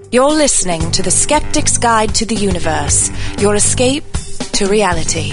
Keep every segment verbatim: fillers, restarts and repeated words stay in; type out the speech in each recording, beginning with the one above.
You're listening to The Skeptic's Guide to the Universe, your escape to reality.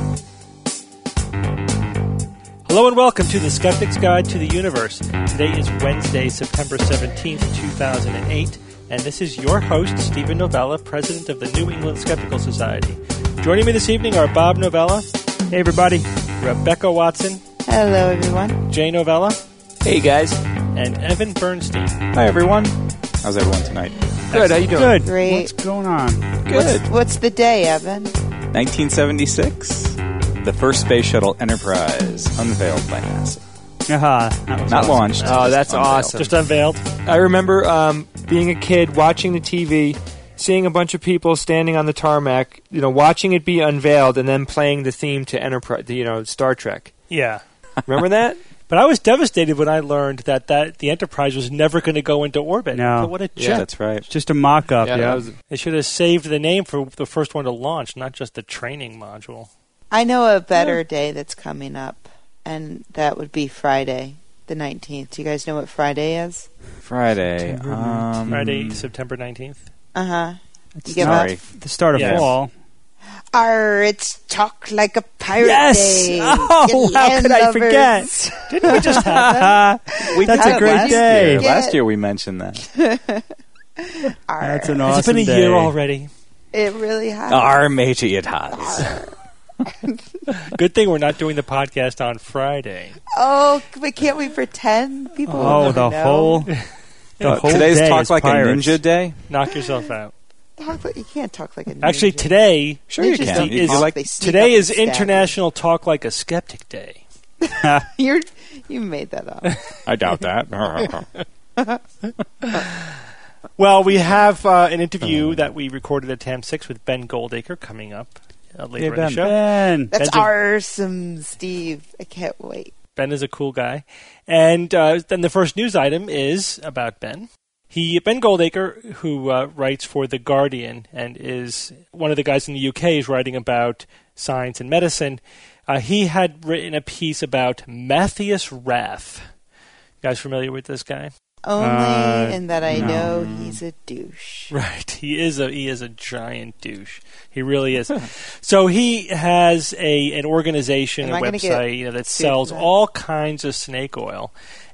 Hello and welcome to The Skeptic's Guide to the Universe. Today is Wednesday, September seventeenth, two thousand eight, and this is your host, Stephen Novella, president of the New England Skeptical Society. Joining me this evening are Bob Novella. Hey, everybody. Rebecca Watson. Hello, everyone. Jay Novella. Hey, guys. And Evan Bernstein. Hi, everyone. How's everyone tonight? Good. How you doing? Good. Great. What's going on? Good. What's, what's the day, Evan? nineteen seventy-six. The first space shuttle Enterprise unveiled by NASA. Uh-huh. That was Not awesome. launched. Oh, that's unveiled. awesome. Just unveiled. I remember um, being a kid watching the T V, seeing a bunch of people standing on the tarmac, you know, watching it be unveiled, and then playing the theme to Enterprise, you know, Star Trek. Yeah. Remember that? But I was devastated when I learned that, that the Enterprise was never going to go into orbit. No. But what a Yeah, joke. that's right. It's just a mock-up, Yeah, yeah. that was- They should have saved the name for the first one to launch, not just the training module. I know a better day that's coming up, and that would be Friday, the nineteenth. Do you guys know what Friday is? Friday. September Um, Friday, September nineteenth. Uh-huh. It's You give not up? the start of Yes. fall. Arr, it's Talk Like a Pirate Yes! Day. Oh, You how land could I lovers. forget? Didn't we just have that? we That's did a that great last day. Year. Yeah. Last year we mentioned that. Arr. That's an Has awesome it been a day. year already? It really has. Our matey it has. Good thing we're not doing the podcast on Friday. Oh, but can't we pretend? People will Oh, never the know. whole, the whole Today's day Talk is Like pirates. a Ninja Day. Knock yourself out. Talk like, you can't talk like a ninja. Actually, today Sure you Ninjas can. don't You- you talk, like- they sneak today up is and stab you. International Talk Like a Skeptic Day. You're, you made that up. I doubt that. Well, we have uh, an interview that we recorded at Tam six with Ben Goldacre coming up uh, later Hey, in Ben. the show. Ben. That's Ben's a- awesome, Steve. I can't wait. Ben is a cool guy. And uh, then the first news item is about Ben. He, Ben Goldacre, who uh, writes for The Guardian and is one of the guys in the U K is writing about science and medicine, uh, he had written a piece about Matthias Rath. You guys familiar with this guy? Only Uh, in that I no. know he's a douche. Right. He is a he is a giant douche. He really is. So he has a an organization, Am a I gonna get website, you know, that sued sells for that? all kinds of snake oil.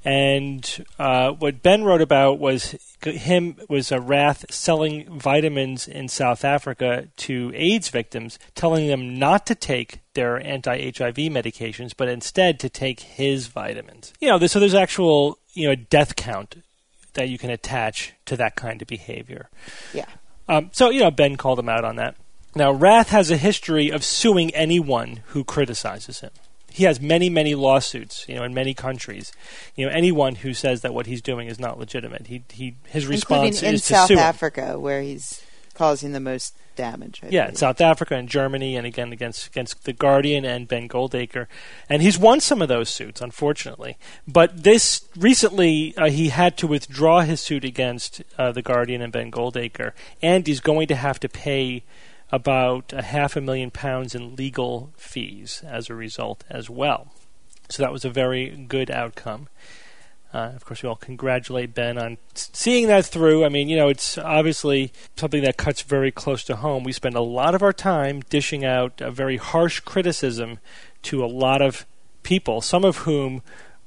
And uh, what Ben wrote about was him was a Rath selling vitamins in South Africa to AIDS victims, telling them not to take their anti-H I V medications, but instead to take his vitamins. You know, so there's actual you know death count that you can attach to that kind of behavior. Yeah. Um, so, you know, Ben called him out on that. Now, Rath has a history of suing anyone who criticizes him. He has many, many lawsuits, you know, in many countries. You know, anyone who says that what he's doing is not legitimate, he, he his response Including in is to South sue him. Africa, where he's causing the most damage. I Yeah, in believe. South Africa and Germany, and again against against The Guardian and Ben Goldacre. And he's won some of those suits, unfortunately. But this recently, uh, he had to withdraw his suit against uh, The Guardian and Ben Goldacre, and he's going to have to pay about a half a million pounds in legal fees as a result as well. So that was a very good outcome. Uh, of course, we all congratulate Ben on s- seeing that through. I mean, you know, it's obviously something that cuts very close to home. We spend a lot of our time dishing out a very harsh criticism to a lot of people, some of whom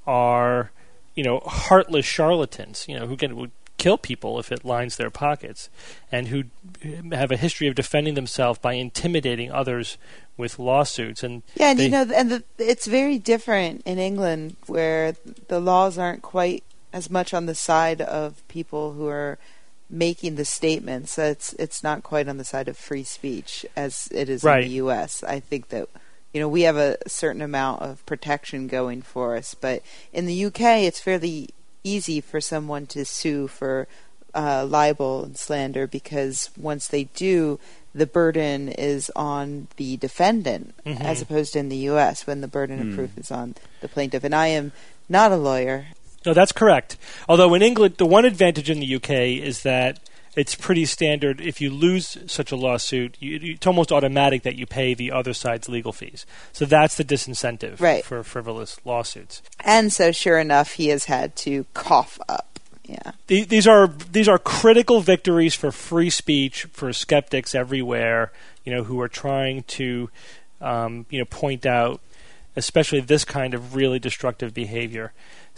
are, you know, heartless charlatans, you know, who can would kill people if it lines their pockets, and who have a history of defending themselves by intimidating others with lawsuits. And Yeah, and they, you know, and the, it's very different in England, where the laws aren't quite as much on the side of people who are making the statements. It's it's not quite on the side of free speech as it is Right. in the U S. I think that you know we have a certain amount of protection going for us, but in the U K, it's fairly easy for someone to sue for uh, libel and slander, because once they do, the burden is on the defendant, Mhm. as opposed to in the U S, when the burden Hmm. of proof is on the plaintiff. And I am not a lawyer. No, that's correct. Although in England, the one advantage in the U K is that it's pretty standard. If you lose such a lawsuit, you, it's almost automatic that you pay the other side's legal fees. So that's the disincentive Right. for frivolous lawsuits. And so, sure enough, he has had to cough up, Yeah. These are these are critical victories for free speech for skeptics everywhere, you know, who are trying to, um, you know, point out, especially this kind of really destructive behavior.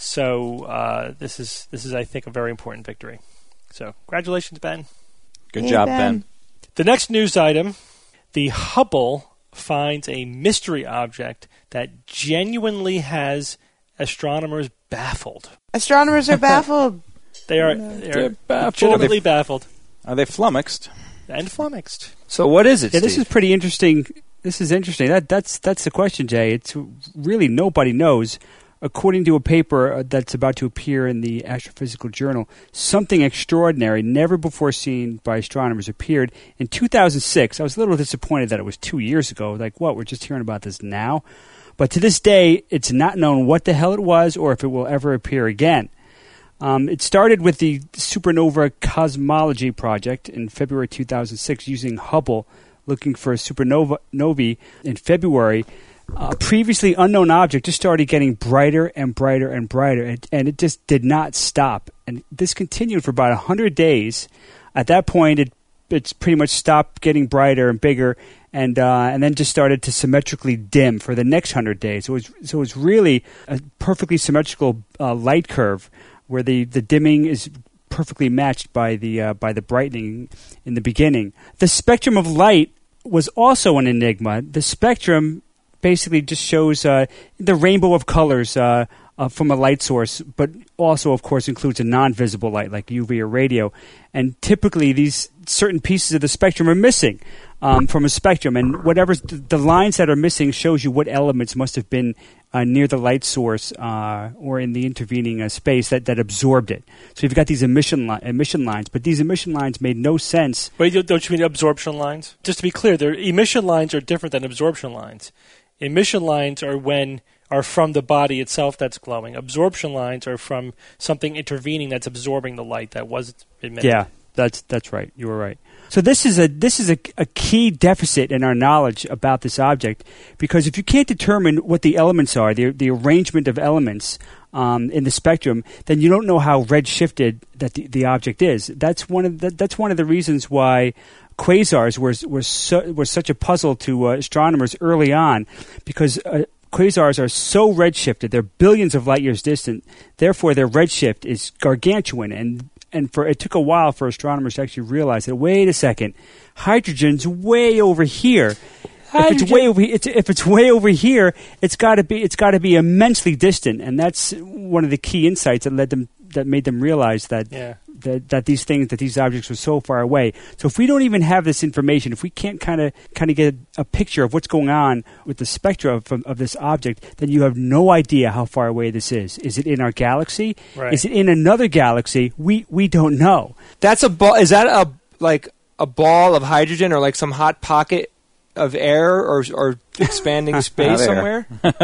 So uh, this is this is, I think, a very important victory. So congratulations, Ben. Good Hey, job, Ben. Ben. The next news item: the Hubble finds a mystery object that genuinely has astronomers baffled. Astronomers are baffled. They are No. they are They're baffled. legitimately baffled Are they flummoxed? and flummoxed. So what is it, Yeah, this Steve? is pretty interesting. This is interesting. That that's that's the question, Jay. It's really nobody knows. According to a paper that's about to appear in the Astrophysical Journal, something extraordinary, never before seen by astronomers, appeared in two thousand six. I was a little disappointed that it was two years ago. Like, what? We're just hearing about this now? But to this day, it's not known what the hell it was or if it will ever appear again. Um, it started with the Supernova Cosmology Project in February two thousand six using Hubble, looking for supernova novae in February. A previously unknown object just started getting brighter and brighter and brighter, and, and it just did not stop. And this continued for about one hundred days. At that point, it it's pretty much stopped getting brighter and bigger, and uh, and then just started to symmetrically dim for the next one hundred days. So it was, so it was really a perfectly symmetrical uh, light curve, where the, the dimming is perfectly matched by the uh, by the brightening in the beginning. The spectrum of light was also an enigma. The spectrum basically just shows uh, the rainbow of colors uh, uh, from a light source, but also, of course, includes a non-visible light like U V or radio. And typically, these certain pieces of the spectrum are missing um, from a spectrum, and whatever the lines that are missing shows you what elements must have been Uh, near the light source uh, or in the intervening uh, space that, that absorbed it. So you've got these emission li- emission lines, but these emission lines made no sense. Wait, don't you mean absorption lines? Just to be clear, their emission lines are different than absorption lines. Emission lines are when are from the body itself that's glowing. Absorption lines are from something intervening that's absorbing the light that was emitted. Yeah, that's that's right. You were right. So this is a this is a, a key deficit in our knowledge about this object, because if you can't determine what the elements are, the the arrangement of elements um, in the spectrum, then you don't know how redshifted that the, the object is. That's one of the, that's one of the reasons why quasars were were su- were such a puzzle to uh, astronomers early on, because uh, quasars are so redshifted; they're billions of light years distant. Therefore, their redshift is gargantuan, and And for it took a while for astronomers to actually realize that, wait a second, hydrogen's way over here. If it's way over, it's, if it's way over here, it's got to be it's got to be immensely distant, and that's one of the key insights that led them that made them realize that Yeah. that, that these things that these objects were so far away. So if we don't even have this information, if we can't kind of kind of get a picture of what's going on with the spectra of, of this object, then you have no idea how far away this is. Is it in our galaxy? Right. Is it in another galaxy? We we don't know. That's a ball. Is that a like a ball of hydrogen or like some hot pocket of air or or expanding space There. somewhere?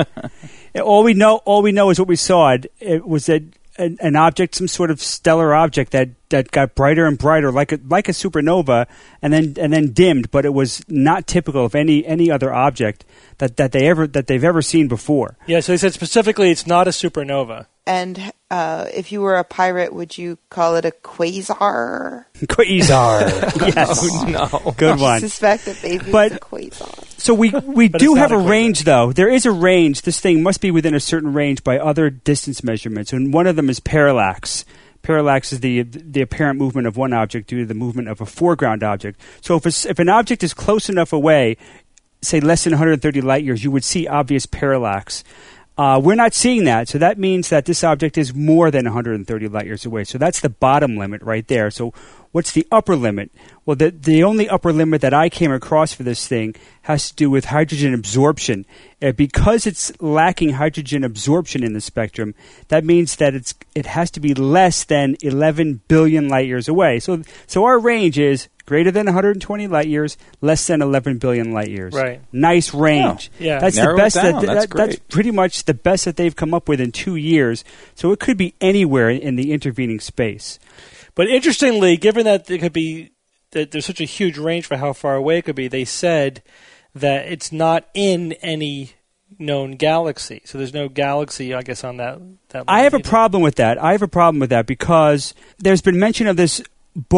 All we know, all we know is what we saw. It, it was that an, an object, some sort of stellar object that, that got brighter and brighter, like a, like a supernova, and then and then dimmed. But it was not typical of any any other object that, that they ever that they've ever seen before. Yeah, so they said specifically it's not a supernova. And uh, if you were a pirate, would you call it a quasar? Quasar, yes, Oh, no. good I one. suspect that maybe But- it's a quasar. So we we But do it's have not a a range, though. There is a range. This thing must be within a certain range by other distance measurements, and one of them is parallax. Parallax is the the apparent movement of one object due to the movement of a foreground object. So if a, if an object is close enough away, say less than one hundred thirty light years, you would see obvious parallax. Uh, we're not seeing that, so that means that this object is more than one hundred thirty light years away. So that's the bottom limit right there. So what's the upper limit? Well, the the only upper limit that I came across for this thing has to do with hydrogen absorption. Uh, because it's lacking hydrogen absorption in the spectrum, that means that it's it has to be less than eleven billion light years away. So so our range is greater than one hundred twenty light years, less than eleven billion light years. Right. Nice range. Oh, yeah. That's Narrow the it best. down. That, That's that, that's great. pretty much the best that they've come up with in two years. So it could be anywhere in the intervening space. But interestingly, given that it could be that there's such a huge range for how far away it could be, they said that it's not in any known galaxy. So there's no galaxy, I guess, on that. that I have a either. problem with that. I have a problem with that because there's been mention of this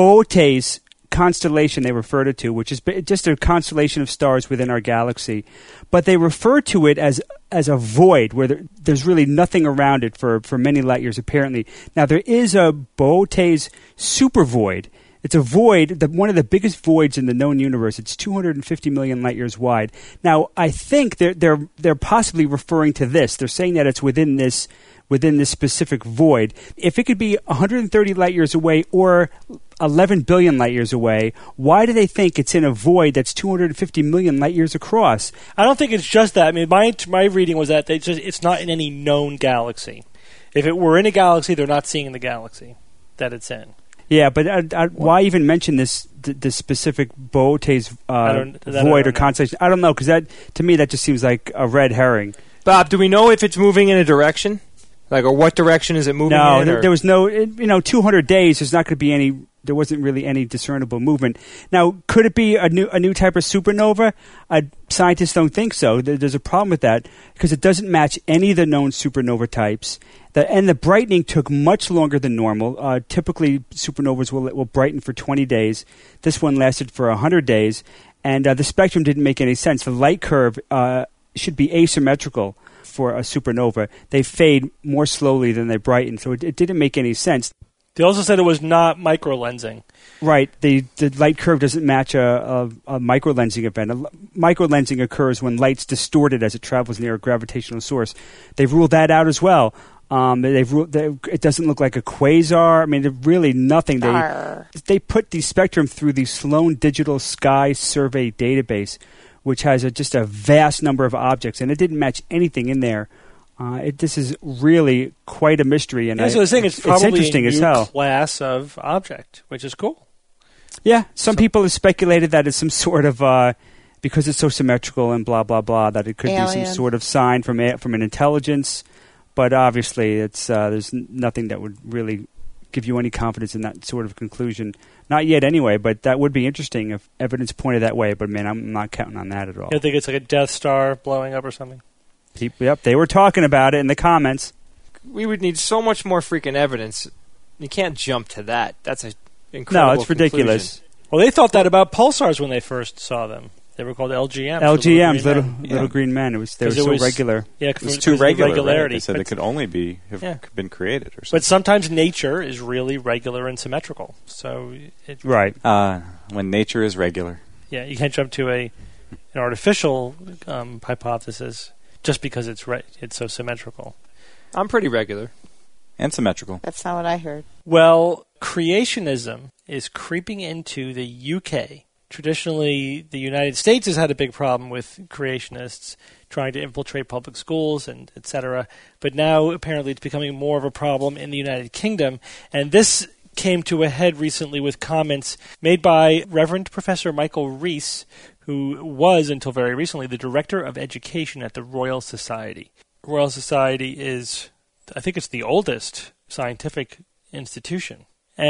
Boötes constellation they referred it to, which is ba- just a constellation of stars within our galaxy. But they refer to it as as a void where there, there's really nothing around it for, for many light years, apparently. Now, there is a Boötes supervoid. It's a void, the, one of the biggest voids in the known universe. It's two hundred fifty million light years wide. Now, I think they're they're they're possibly referring to this. They're saying that it's within this within this specific void. If it could be one hundred thirty light years away or eleven billion light years away, why do they think it's in a void that's two hundred fifty million light years across? I don't think it's just that. I mean, my my reading was that they just it's not in any known galaxy. If it were in a galaxy, they're not seeing the galaxy that it's in. Yeah, but uh, uh, why even mention this th- this specific Boötes uh, void or constellation? I don't know, because that to me that just seems like a red herring. Bob, do we know if it's moving in a direction? Like, or what direction is it moving no, in? No, or? there was no, it, you know, two hundred days, there's not going to be any, there wasn't really any discernible movement. Now, could it be a new a new type of supernova? Uh, scientists don't think so. There, there's a problem with that because it doesn't match any of the known supernova types. The, and the brightening took much longer than normal. Uh, typically, supernovas will will brighten for twenty days. This one lasted for one hundred days. And uh, the spectrum didn't make any sense. The light curve uh, should be asymmetrical for a supernova. They fade more slowly than they brighten, so it, it didn't make any sense. They also said it was not microlensing. Right. The the light curve doesn't match a, a, a microlensing event. A, microlensing occurs when light's distorted as it travels near a gravitational source. They've ruled that out as well. Um, they've ruled, they, it doesn't look like a quasar. I mean, they're really nothing. They Arr. they put the spectrum through the Sloan Digital Sky Survey database, which has a, just a vast number of objects, and it didn't match anything in there. Uh, it, this is really quite a mystery, and Yeah, I, so I think it's, it's probably interesting a as new hell. class of object, which is cool. Yeah, some So- people have speculated that it's some sort of uh, because it's so symmetrical and blah blah blah that it could be Alien. some sort of sign from a, from an intelligence. But obviously, it's uh, there's n- nothing that would really give you any confidence in that sort of conclusion. Not yet, anyway. But that would be interesting if evidence pointed that way. But man, I'm not counting on that at all. You don't think it's like a Death Star blowing up or something? People, yep, they were talking about it in the comments. We would need so much more freaking evidence. You can't jump to that. That's an incredible No, it's ridiculous. Well, they thought that about pulsars when they first saw them. They were called L G Ms. L G Ms, little little green men. little Yeah. green men. It was they were 'Cause it so was- regular. Yeah, It was for- too because of the regular, right? regularity. They said but, it could only be have Yeah. been created or something. but sometimes nature is really regular and symmetrical. So, it, Right. Uh, when nature is regular. yeah, you can't jump to a an artificial um, hypothesis just because it's re- it's so symmetrical. I'm pretty regular. And symmetrical. That's not what I heard. Well, creationism is creeping into the U K. Traditionally, the United States has had a big problem with creationists trying to infiltrate public schools and et cetera. But now, apparently, it's becoming more of a problem in the United Kingdom. And this came to a head recently with comments made by Reverend Professor Michael Rees, who was, until very recently, the Director of Education at the Royal Society. Royal Society is, I think it's the oldest scientific institution,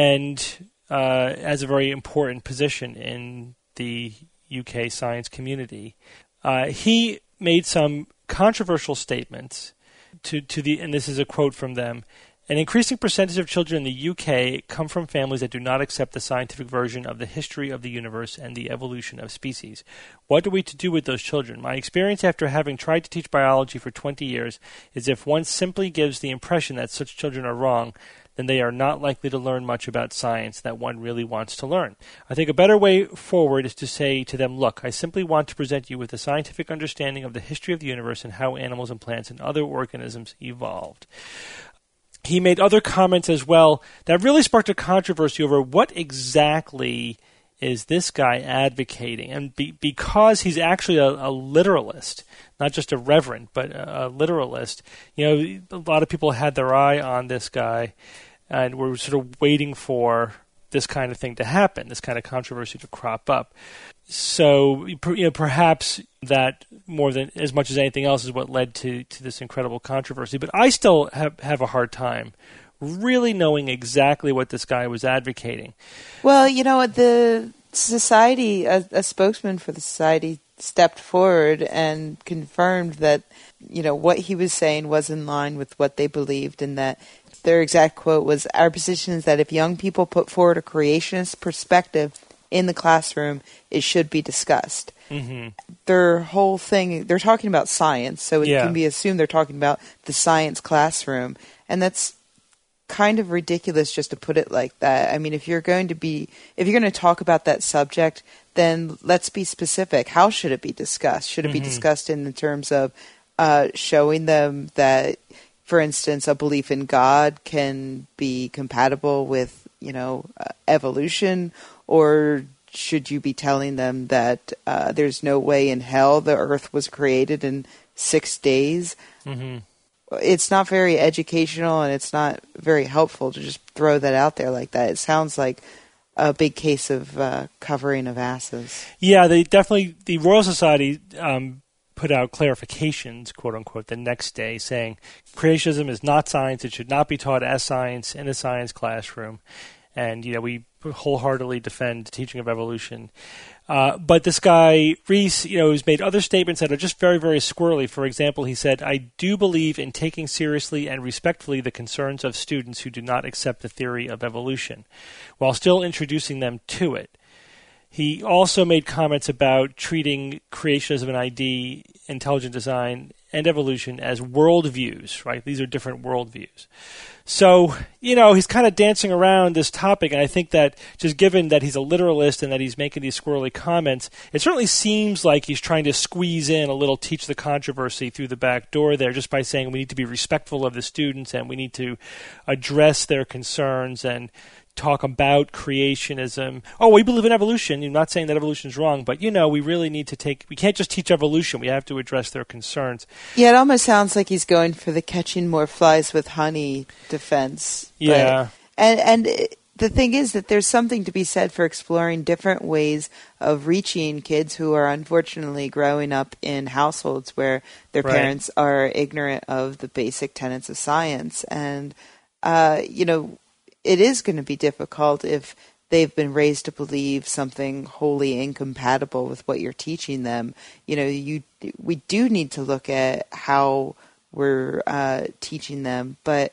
and uh, has a very important position in the U K science community. Uh, he made some controversial statements to, to the, and this is a quote from them. An increasing percentage of children in the U K come from families that do not accept the scientific version of the history of the universe and the evolution of species. What are we to do with those children? My experience after having tried to teach biology for twenty years is if one simply gives the impression that such children are wrong, then they are not likely to learn much about science that one really wants to learn. I think a better way forward is to say to them, look, I simply want to present you with a scientific understanding of the history of the universe and how animals and plants and other organisms evolved. He made other comments as well that really sparked a controversy over what exactly is this guy advocating. And be, because he's actually a, a literalist, not just a reverend, but a, a literalist, you know, a lot of people had their eye on this guy and were sort of waiting for this kind of thing to happen, this kind of controversy to crop up. So, you know, perhaps that more than as much as anything else is what led to, to this incredible controversy. But I still have, have a hard time really knowing exactly what this guy was advocating. Well, you know, the society, a, a spokesman for the society stepped forward and confirmed that, you know, what he was saying was in line with what they believed, and that their exact quote was, "Our position is that if young people put forward a creationist perspective in the classroom, it should be discussed." Mm-hmm. Their whole thing, they're talking about science, so it Yeah. can be assumed they're talking about the science classroom, and that's kind of ridiculous just to put it like that. I mean, if you're going to be, if you're going to talk about that subject, then let's be specific. How should it be discussed? Should it be Mm-hmm. discussed in the terms of uh, showing them that, for instance, a belief in God can be compatible with, you know, uh, evolution, or should you be telling them that uh, there's no way in hell the Earth was created in six days? Mm-hmm. It's not very educational, and it's not very helpful to just throw that out there like that. It sounds like a big case of uh, covering of asses. Yeah, they definitely, the Royal Society um, put out clarifications, quote unquote, the next day saying creationism is not science. It should not be taught as science in a science classroom. And, you know, we wholeheartedly defend the teaching of evolution. Uh, but this guy, Rees, you know, has made other statements that are just very, very squirrely. For example, he said, "I do believe in taking seriously and respectfully the concerns of students who do not accept the theory of evolution, while still introducing them to it." He also made comments about treating creationism and I D, intelligent design, and evolution as worldviews, right? These are different worldviews. So, you know, he's kind of dancing around this topic, and I think that just given that he's a literalist and that he's making these squirrely comments, it certainly seems like he's trying to squeeze in a little teach the controversy through the back door there, just by saying we need to be respectful of the students and we need to address their concerns and talk about creationism. Oh, we believe in evolution. You're not saying that evolution is wrong, but, you know, we really need to take, we can't just teach evolution. We have to address their concerns. Yeah, it almost sounds like he's going for the catching more flies with honey defense. Yeah. But, and, and it, the thing is that there's something to be said for exploring different ways of reaching kids who are unfortunately growing up in households where their Right. parents are ignorant of the basic tenets of science. And, uh, you know, it is going to be difficult if they've been raised to believe something wholly incompatible with what you're teaching them. You know, you we do need to look at how we're uh, teaching them, but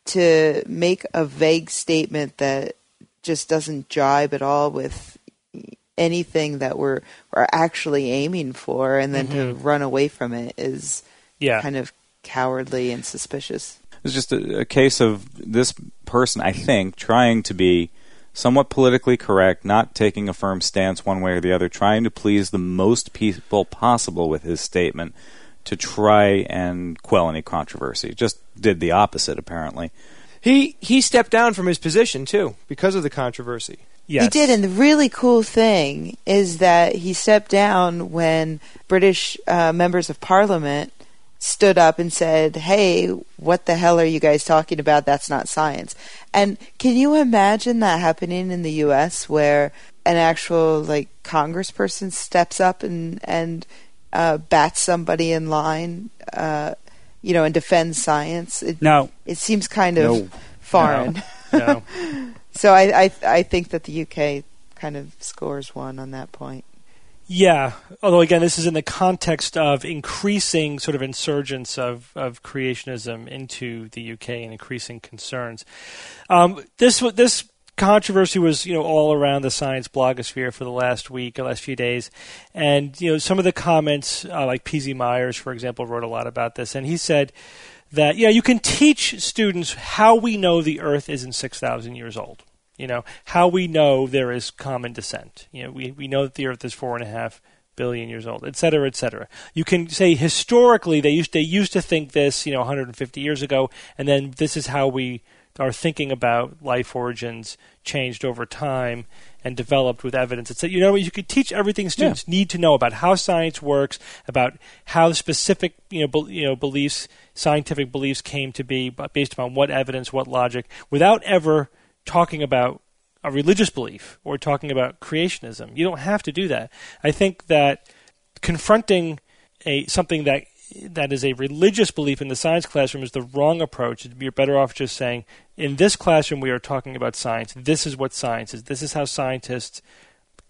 to make a vague statement that just doesn't jibe at all with anything that we're we're actually aiming for, and then Mm-hmm. to run away from it is Yeah. kind of cowardly and suspicious. It's just a, a case of this person, I think, trying to be somewhat politically correct, not taking a firm stance one way or the other, trying to please the most people possible with his statement to try and quell any controversy. Just did the opposite, apparently. He he stepped down from his position, too, because of the controversy. Yes. He did, and the really cool thing is that he stepped down when British uh, members of Parliament stood up and said, "Hey, what the hell are you guys talking about? That's not science." And can you imagine that happening in the U S, where an actual like congressperson steps up and and uh, bats somebody in line, uh, you know, and defends science? It, No. it seems kind of No. foreign. No. So I, I I think that the U K kind of scores one on that point. Yeah, although again, this is in the context of increasing sort of insurgence of, of creationism into the U K and increasing concerns. Um, this this controversy was, you know, all around the science blogosphere for the last week, or last few days, and you know, some of the comments, uh, like P Z Myers, for example, wrote a lot about this, and he said that yeah, you can teach students how we know the Earth isn't six thousand years old. You know, how we know there is common descent. You know, we, we know that the Earth is four and a half billion years old, et cetera, et cetera. You can say historically they used they used to think this, you know, one hundred fifty years ago, and then this is how we are thinking about life origins changed over time and developed with evidence. It's that, you know, you could teach everything students yeah. need to know about how science works, about how specific, you know, be, you know, beliefs, scientific beliefs came to be, based upon what evidence, what logic, without ever talking about a religious belief or talking about creationism. You don't have to do that. I think that confronting a something that that is a religious belief in the science classroom is the wrong approach. You're better off just saying, in this classroom we are talking about science. This is what science is. This is how scientists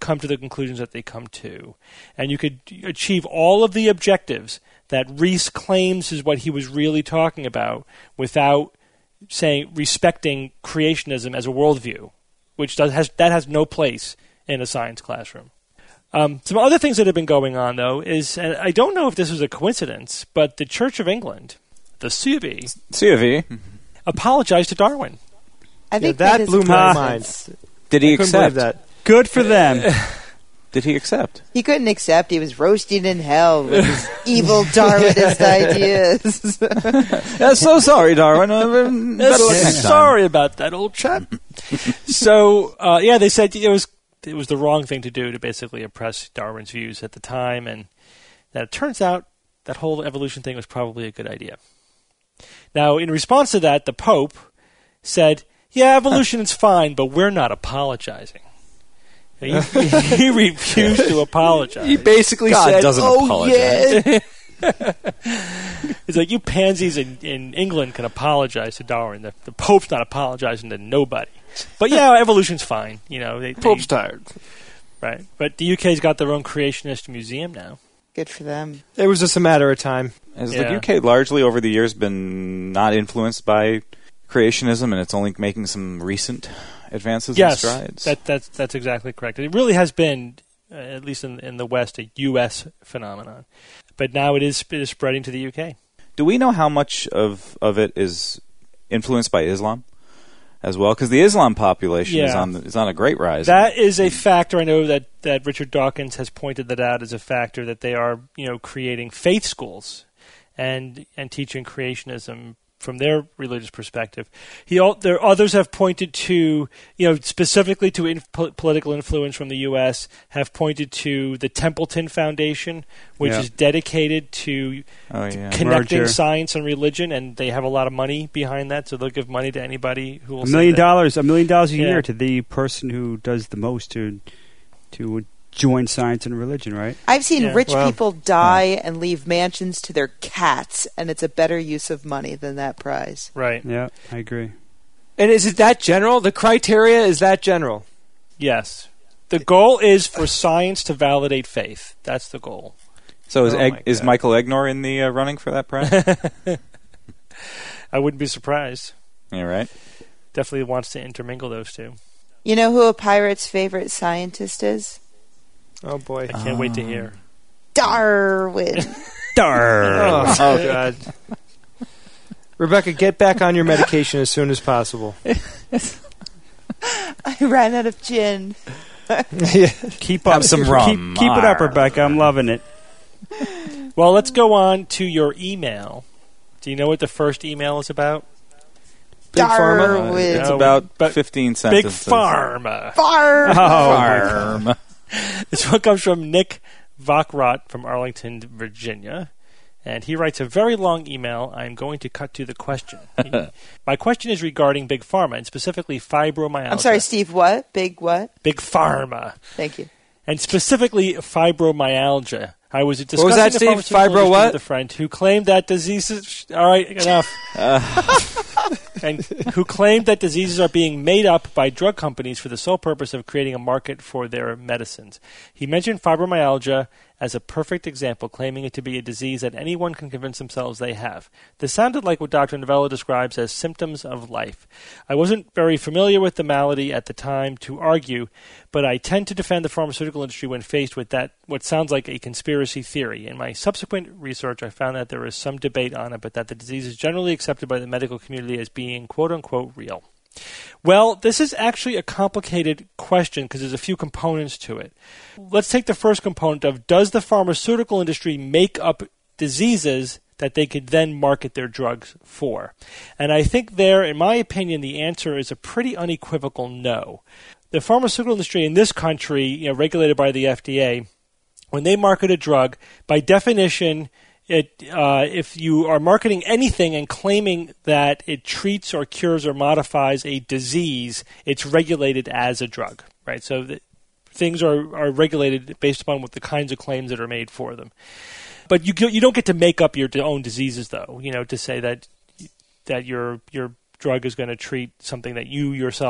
come to the conclusions that they come to, and you could achieve all of the objectives that Rees claims is what he was really talking about without saying respecting creationism as a worldview, which does has that has no place in a science classroom. Um, some other things that have been going on, though, is, and I don't know if this was a coincidence, but the Church of England, the C of E, C of E, apologized to Darwin. I think yeah, that, is blew my a mind. coincidence. Did he I couldn't believe accept? that. Good for them. Did he accept? He couldn't accept. He was roasting in hell with his evil Darwinist ideas. Yeah, so sorry, Darwin. Uh, better luck next time. Sorry about that, old chap. so, uh, yeah, they said it was it was the wrong thing to do to basically oppress Darwin's views at the time, and that it turns out that whole evolution thing was probably a good idea. Now, in response to that, the Pope said, yeah, evolution is fine, but we're not apologizing. He, he refused to apologize. He basically God said, doesn't "Oh apologize." yeah." It's like you pansies in, in England can apologize to Darwin. The, the Pope's not apologizing to nobody. But yeah, evolution's fine. You know, they, Pope's they, tired. right? But the U K's got their own creationist museum now. Good for them. It was just a matter of time. Has Yeah. the U K largely over the years been not influenced by creationism, and it's only making some recent advances Yes, and strides? that, that's that's exactly correct. It really has been, uh, at least in in the West, a U S phenomenon. But now it is it is spreading to the U K. Do we know how much of, of it is influenced by Islam as well? Because the Islam population is Yeah. on the, is on a great rise. That is a factor. I know that, that Richard Dawkins has pointed that out as a factor, that they are, you know, creating faith schools and and teaching creationism from their religious perspective. He al- there others have pointed to, you know, specifically to in, po- political influence from the U S, have pointed to the Templeton Foundation, which Yeah. is dedicated to oh yeah. connecting Merger. science and religion, and they have a lot of money behind that, so they'll give money to anybody who will A say million that. dollars, a million dollars a Yeah. year to the person who does the most to to join science and religion, right? I've seen Yeah. rich Wow. people die and leave mansions to their cats, and it's a better use of money than that prize. Right. Yeah, I agree. And is it that general? The criteria is that general? Yes. The goal is for science to validate faith. That's the goal. So is Oh Egg, my is God. Michael Egnor in the uh, running for that prize? I wouldn't be surprised. Yeah, right. Definitely wants to intermingle those two. You know who a pirate's favorite scientist is? Oh boy. I can't wait to hear. Darwin. Darn. Oh, God. Rebecca, get back on your medication as soon as possible. I ran out of gin. Keep up Have some keep, rum. Keep it up, Arr. Rebecca. I'm loving it. Well, let's go on to your email. Do you know what the first email is about? Big Pharma? Darwin. It's No, about but fifteen Big sentences. Pharma. Farm. Farm. This one comes from Nick Vachrot from Arlington, Virginia. And he writes a very long email. I'm going to cut to the question. My question is regarding Big Pharma, and specifically fibromyalgia. I'm sorry, Steve, what? Big what? Big Pharma. Thank you. And specifically fibromyalgia. I was discussing was that, the Steve? pharmaceutical Fibro industry what? with a friend who claimed that diseases... All right, enough. And who claimed that diseases are being made up by drug companies for the sole purpose of creating a market for their medicines. He mentioned fibromyalgia as a perfect example, claiming it to be a disease that anyone can convince themselves they have. This sounded like what Doctor Novello describes as symptoms of life. I wasn't very familiar with the malady at the time to argue, but I tend to defend the pharmaceutical industry when faced with that, what sounds like a conspiracy theory. In my subsequent research, I found that there is some debate on it, but that the disease is generally accepted by the medical community as being quote-unquote real. Well, this is actually a complicated question because there's a few components to it. Let's take the first component of, does the pharmaceutical industry make up diseases that they could then market their drugs for? And I think there, in my opinion, the answer is a pretty unequivocal no. The pharmaceutical industry in this country, you know, regulated by the F D A, when they market a drug, by definition, It, uh, if you are marketing anything and claiming that it treats or cures or modifies a disease, it's regulated as a drug, right? So the, things are, are regulated based upon what the kinds of claims that are made for them. But you you don't get to make up your own diseases, though. You know, to say that that your your drug is going to treat something that you yourself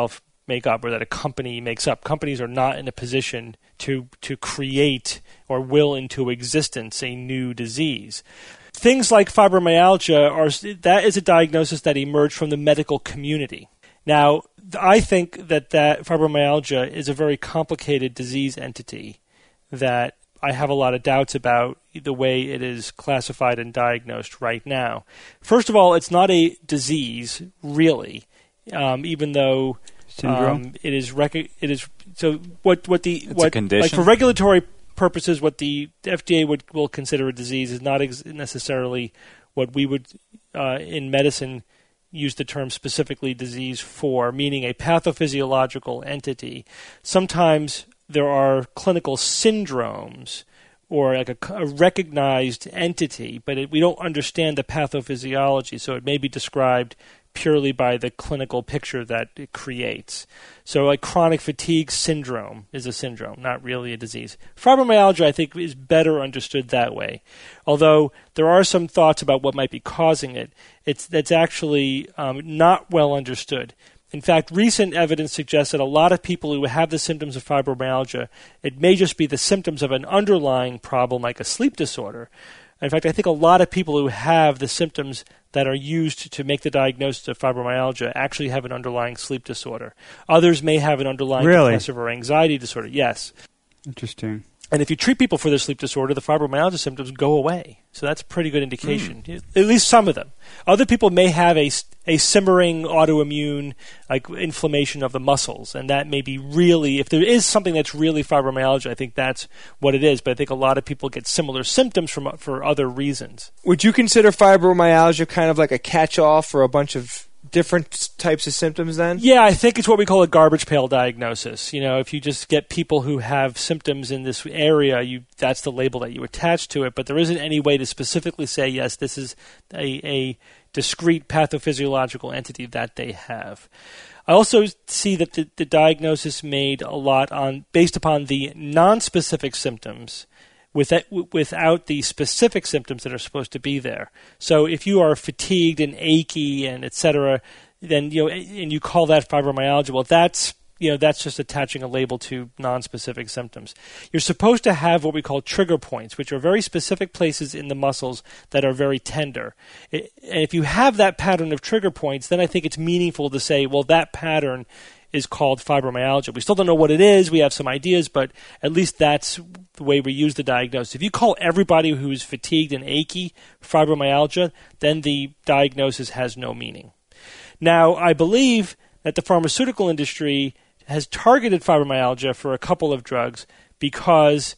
make up or that a company makes up. Companies are not in a position to to create or will into existence a new disease. Things like fibromyalgia, are that is a diagnosis that emerged from the medical community. Now, I think that, that fibromyalgia is a very complicated disease entity that I have a lot of doubts about the way it is classified and diagnosed right now. First of all, it's not a disease, really, um, even though um, it is rec- it is so what what the it's what a condition. Like for regulatory purposes, what the F D A would will consider a disease is not ex- necessarily what we would uh, in medicine use the term specifically disease for, meaning a pathophysiological entity. Sometimes there are clinical syndromes or like a, a recognized entity, but it, we don't understand the pathophysiology, so it may be described purely by the clinical picture that it creates. So like chronic fatigue syndrome is a syndrome, not really a disease. Fibromyalgia, I think, is better understood that way. Although there are some thoughts about what might be causing it, it's that's actually um, not well understood. In fact, recent evidence suggests that a lot of people who have the symptoms of fibromyalgia, it may just be the symptoms of an underlying problem like a sleep disorder. In fact, I think a lot of people who have the symptoms that are used to make the diagnosis of fibromyalgia actually have an underlying sleep disorder. Others may have an underlying really? depressive or anxiety disorder. Yes. Interesting. And if you treat people for their sleep disorder, the fibromyalgia symptoms go away. So that's a pretty good indication. Mm. At least some of them. Other people may have a, a simmering autoimmune like inflammation of the muscles, and that may be really, if there is something that's really fibromyalgia, I think that's what it is. But I think a lot of people get similar symptoms from for other reasons. Would you consider fibromyalgia kind of like a catch-all for a bunch of different types of symptoms then? Yeah, I think it's what we call a garbage pail diagnosis. You know, if you just get people who have symptoms in this area, you that's the label that you attach to it, but there isn't any way to specifically say, yes, this is a, a discrete pathophysiological entity that they have. I also see that the, the diagnosis made a lot on based upon the non-specific symptoms Without, without the specific symptoms that are supposed to be there. So if you are fatigued and achy and et cetera, then you know, and you call that fibromyalgia, well, that's you know that's just attaching a label to non-specific symptoms. You're supposed to have what we call trigger points, which are very specific places in the muscles that are very tender. It, and if you have that pattern of trigger points, then I think it's meaningful to say, well, that pattern is called fibromyalgia. We still don't know what it is. We have some ideas, but at least that's the way we use the diagnosis. If you call everybody who's fatigued and achy fibromyalgia, then the diagnosis has no meaning. Now, I believe that the pharmaceutical industry has targeted fibromyalgia for a couple of drugs because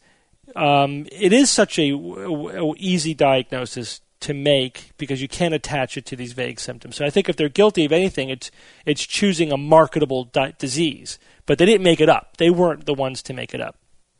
um, it is such a w- w- easy diagnosis to make because you can't attach it to these vague symptoms. So I think if they're guilty of anything, it's it's choosing a marketable di- disease. But they didn't make it up. They weren't the ones to make it up.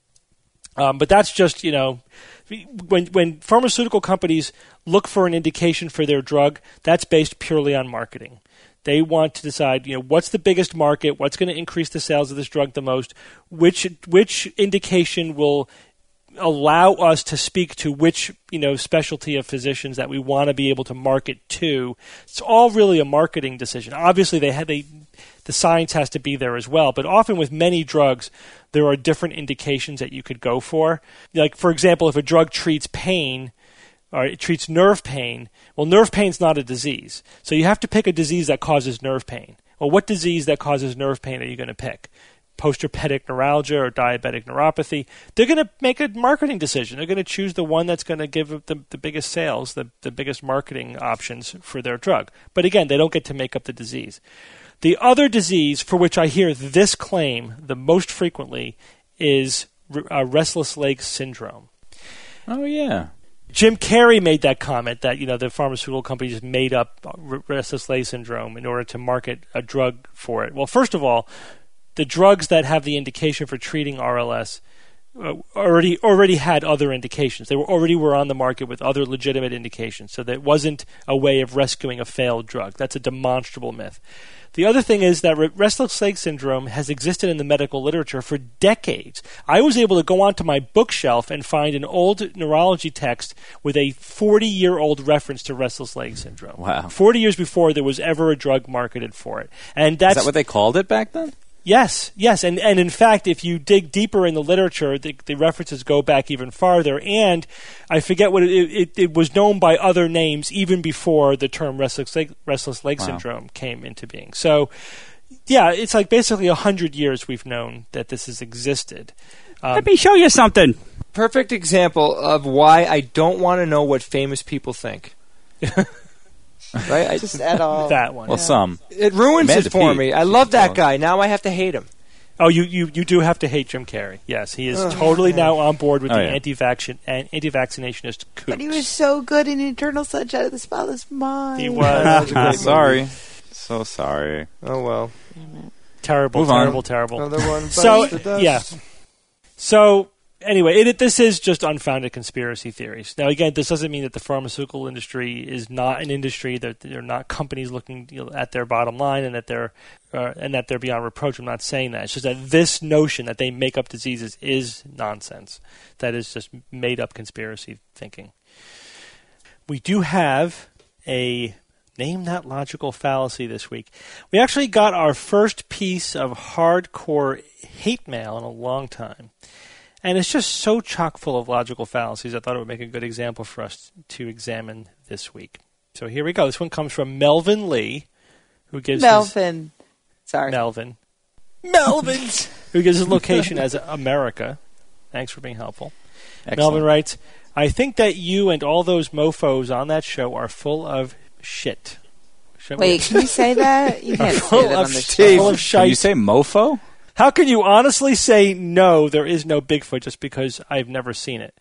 Um, but that's just, you know, when when pharmaceutical companies look for an indication for their drug, that's based purely on marketing. They want to decide, you know, what's the biggest market, what's going to increase the sales of this drug the most, which which indication will allow us to speak to which, you know, specialty of physicians that we want to be able to market to. It's all really a marketing decision. Obviously, they had they, the science has to be there as well, but often with many drugs, there are different indications that you could go for. Like, for example, if a drug treats pain, or it treats nerve pain, well, nerve pain's not a disease. So you have to pick a disease that causes nerve pain. Well, what disease that causes nerve pain are you going to pick? Postherpetic neuralgia or diabetic neuropathy? They're going to make a marketing decision. They're going to choose the one that's going to give the, the biggest sales, the, the biggest marketing options for their drug. But again, they don't get to make up the disease. The other disease for which I hear this claim the most frequently is uh, restless leg syndrome. Oh, yeah. Jim Carrey made that comment that, you know, the pharmaceutical companies made up restless leg syndrome in order to market a drug for it. Well, first of all, the drugs that have the indication for treating R L S uh, already already had other indications. They were already were on the market with other legitimate indications, so that wasn't a way of rescuing a failed drug. That's a demonstrable myth. The other thing is that restless leg syndrome has existed in the medical literature for decades. I was able to go onto my bookshelf and find an old neurology text with a forty-year-old reference to restless leg syndrome. Wow. forty years before there was ever a drug marketed for it. And that's Is that what they called it back then? Yes, yes, and and in fact, if you dig deeper in the literature, the, the references go back even farther. And I forget what it, it, it was known by other names even before the term restless leg, restless leg Wow. syndrome came into being. So, yeah, it's like basically a hundred years we've known that this has existed. Um, Let me show you something. Perfect example of why I don't want to know what famous people think. Right? I Just at all. that one. Well, some. It ruins Amanda it for Peet, me. I she's love that close. guy. Now I have to hate him. Oh, you, you, you do have to hate Jim Carrey. Yes, he is totally now on board with Oh, the yeah. anti-vaccin an- anti-vaccinationist kooks. But he was so good in Eternal Sunshine of the Spotless Mind. He was. Sorry. So sorry. Oh, well. terrible, Move on. terrible, terrible. Another one bites So the dust. yeah. So anyway, it, this is just unfounded conspiracy theories. Now, again, this doesn't mean that the pharmaceutical industry is not an industry, that they're not companies looking, you know, at their bottom line and that they're uh, and that they're beyond reproach. I'm not saying that. It's just that this notion that they make up diseases is nonsense. That is just made up conspiracy thinking. We do have a Name That Logical Fallacy this week. We actually got our first piece of hardcore hate mail in a long time. And it's just so chock full of logical fallacies, I thought it would make a good example for us to examine this week. So here we go. This one comes from Melvin Lee, who gives Melvin. Sorry. his... Melvin. Melvin! who gives his location as America. Thanks for being helpful. Excellent. Melvin writes, I think that you and all those mofos on that show are full of shit. Shall we- Wait, can you say that? You can't say full that on of the shit. show. Full of Can shite. you say mofo? How can you honestly say no, there is no Bigfoot just because I've never seen it?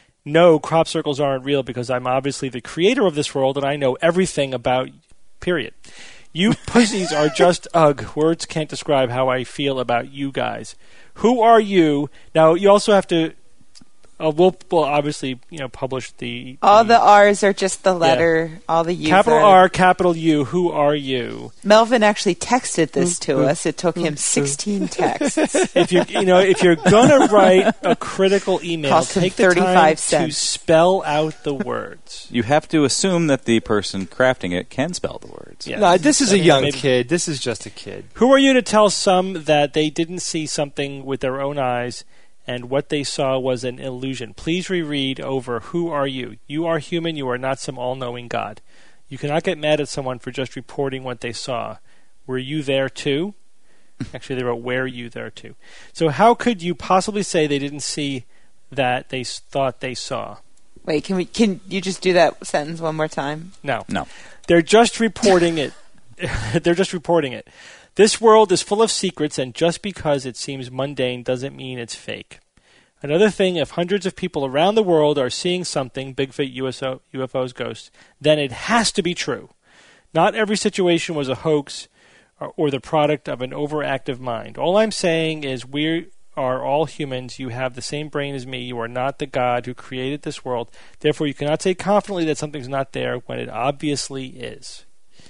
No, crop circles aren't real because I'm obviously the creator of this world and I know everything about, period. You pussies are just, ugh, words can't describe how I feel about you guys. Who are you? Now, you also have to, uh, we'll, we'll obviously, you know, publish the... All the R's are just the letter. All the U's Capital are... R, capital U, who are you? Melvin actually texted this to us. It took him sixteen texts. If you you know if you're gonna write a critical email, Cost him take the time thirty-five to cents. spell out the words. You have to assume that the person crafting it can spell the words. Yeah. No, this is I a mean, young maybe- kid. This is just a kid. Who are you to tell some that they didn't see something with their own eyes and what they saw was an illusion? Please reread over Who are you? You are human, you are not some all-knowing God. You cannot get mad at someone for just reporting what they saw. Were you there too? Actually, they wrote, were you there too? So how could you possibly say they didn't see that they s- thought they saw? Wait, can we? Can you just do that sentence one more time? No. No. They're just reporting it. They're just reporting it. This world is full of secrets, and just because it seems mundane doesn't mean it's fake. Another thing, if hundreds of people around the world are seeing something, Bigfoot, U S O, U F Os, ghosts, then it has to be true. Not every situation was a hoax or, or the product of an overactive mind. All I'm saying is we are all humans. You have the same brain as me. You are not the God who created this world. Therefore, you cannot say confidently that something's not there when it obviously is.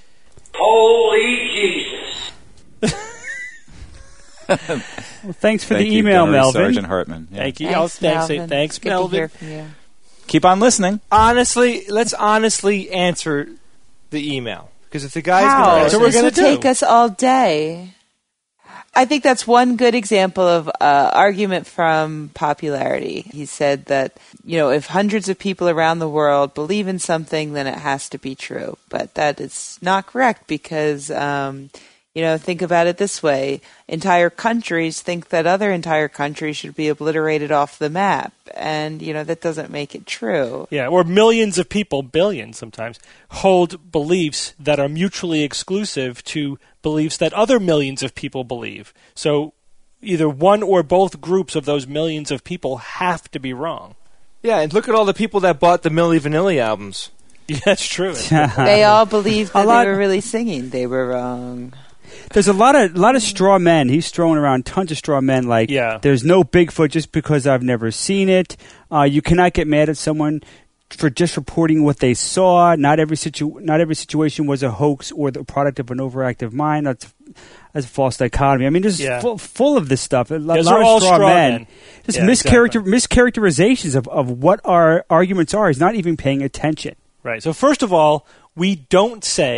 Holy Jesus. Well, thanks for Thank the you, email, Gunnery Melvin. Sergeant Hartman. Yeah. Thank you. Thanks, Oh, thanks, Melvin. thanks, Good Melvin. to hear from you. Keep on listening. Honestly, let's honestly answer the email. Because if the guy's How? going That's to what we're This gonna would do. take us all day. I think that's one good example of uh, argument from popularity. He said that, you know, if hundreds of people around the world believe in something, then it has to be true. But that is not correct because, um, you know, think about it this way. Entire countries think that other entire countries should be obliterated off the map. And, you know, that doesn't make it true. Yeah, or millions of people, billions sometimes, hold beliefs that are mutually exclusive to beliefs that other millions of people believe. So either one or both groups of those millions of people have to be wrong. Yeah, and look at all the people that bought the Milli Vanilli albums. Yeah, that's true. They all believed A that lot- they were really singing. They were wrong. There's a lot of lot of straw men. He's throwing around tons of straw men. Like, Yeah. there's no Bigfoot just because I've never seen it. Uh, you cannot get mad at someone for just reporting what they saw. Not every situ not every situation was a hoax or the product of an overactive mind. That's that's a false dichotomy. I mean, just Yeah. full, full of this stuff. A lo- Those lot are of all straw, straw men. men. Just Yeah, mischaracter exactly. mischaracterizations of, of what our arguments are. He's not even paying attention. Right. So first of all, we don't say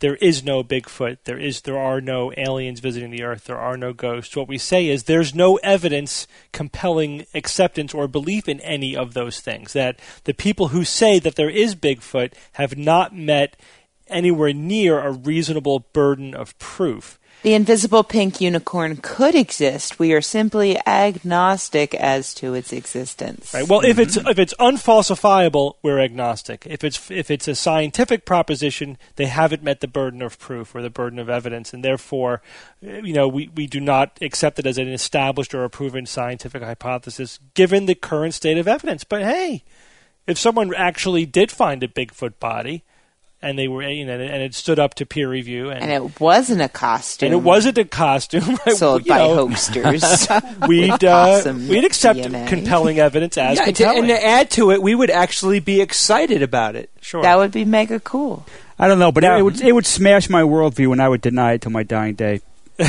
there is no Bigfoot, there is there are no aliens visiting the Earth, there are no ghosts. What we say is there's no evidence compelling acceptance or belief in any of those things. That the people who say that there is Bigfoot have not met anywhere near a reasonable burden of proof. The invisible pink unicorn could exist. We are simply agnostic as to its existence. Right. Well, mm-hmm. if it's if it's unfalsifiable, we're agnostic. If it's if it's a scientific proposition, they haven't met the burden of proof or the burden of evidence, and therefore, you know, we, we do not accept it as an established or a proven scientific hypothesis, given the current state of evidence. But hey, if someone actually did find a Bigfoot body, and they were, you know, and it stood up to peer review, and, and it wasn't a costume, and it wasn't a costume sold by know, hoaxsters. we'd uh, we'd accept D N A. Compelling evidence as yeah, compelling, to, and to add to it, we would actually be excited about it. Sure, that would be mega cool. I don't know, but yeah. it, it would it would smash my worldview, and I would deny it till my dying day.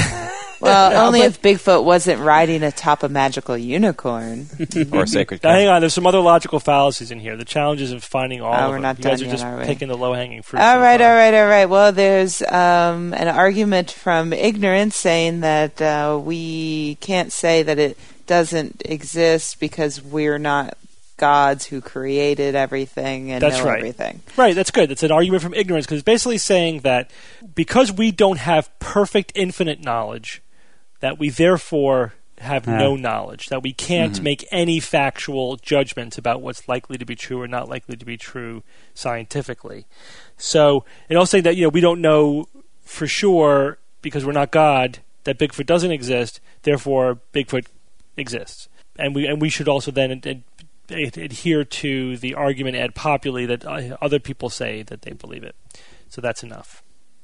Well, no, only but, if Bigfoot wasn't riding atop a magical unicorn. Or a sacred cow. Now, hang on, there's some other logical fallacies in here. The challenges of finding all oh, of we're them. not you done guys are yet, just are we? picking the low-hanging fruit. All so right, far. all right, all right. Well, there's um, an argument from ignorance saying that uh, we can't say that it doesn't exist because we're not gods who created everything and that's know right. everything. Right, that's good. That's an argument from ignorance because it's basically saying that because we don't have perfect infinite knowledge, that we therefore have yeah. no knowledge, that we can't mm-hmm. make any factual judgments about what's likely to be true or not likely to be true scientifically. So, and also saying that, you know, we don't know for sure because we're not God that Bigfoot doesn't exist, therefore Bigfoot exists. And we and we should also then ad- ad- adhere to the argument ad populi that other people say that they believe it. So that's enough.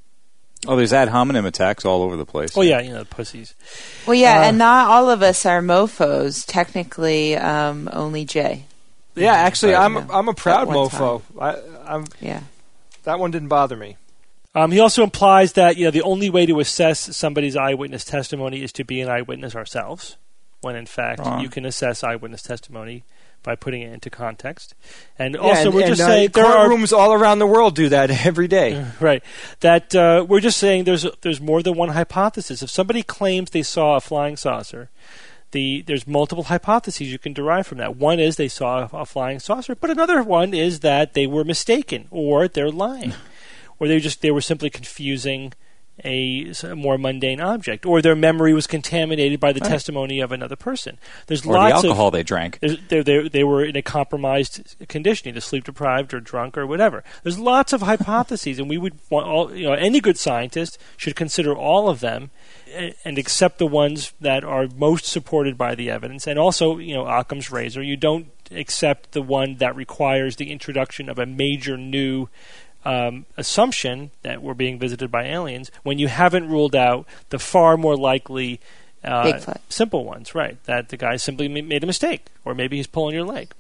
Oh, there's ad hominem attacks all over the place. Oh, yeah, you know, pussies. Well, yeah, Uh, and not all of us are mofos. Technically, um, only Jay. Yeah, actually, Right, I'm yeah. I'm a proud At one mofo. I, I'm Yeah. that one didn't bother me. Um, he also implies that, you know, the only way to assess somebody's eyewitness testimony is to be an eyewitness ourselves, when in fact Wrong. you can assess eyewitness testimony by putting it into context. And Yeah, also, and, we're and, just uh, saying there are courtrooms all around the world do that every day. right that uh, we're just saying there's there's more than one hypothesis. If somebody claims they saw a flying saucer, the there's multiple hypotheses you can derive from that. One is they saw a flying saucer, but another one is that they were mistaken or they're lying, or they just they were simply confusing a, a more mundane object, or their memory was contaminated by the right. testimony of another person. There's or lots the alcohol of, they drank. They, they, they were in a compromised condition, either sleep deprived or drunk or whatever. There's lots of hypotheses, and we would want all, you know, any good scientist should consider all of them and, and accept the ones that are most supported by the evidence. And also, you know, Occam's razor, you don't accept the one that requires the introduction of a major new Um, assumption that we're being visited by aliens when you haven't ruled out the far more likely uh, simple ones, right? That the guy simply ma- made a mistake, or maybe he's pulling your leg.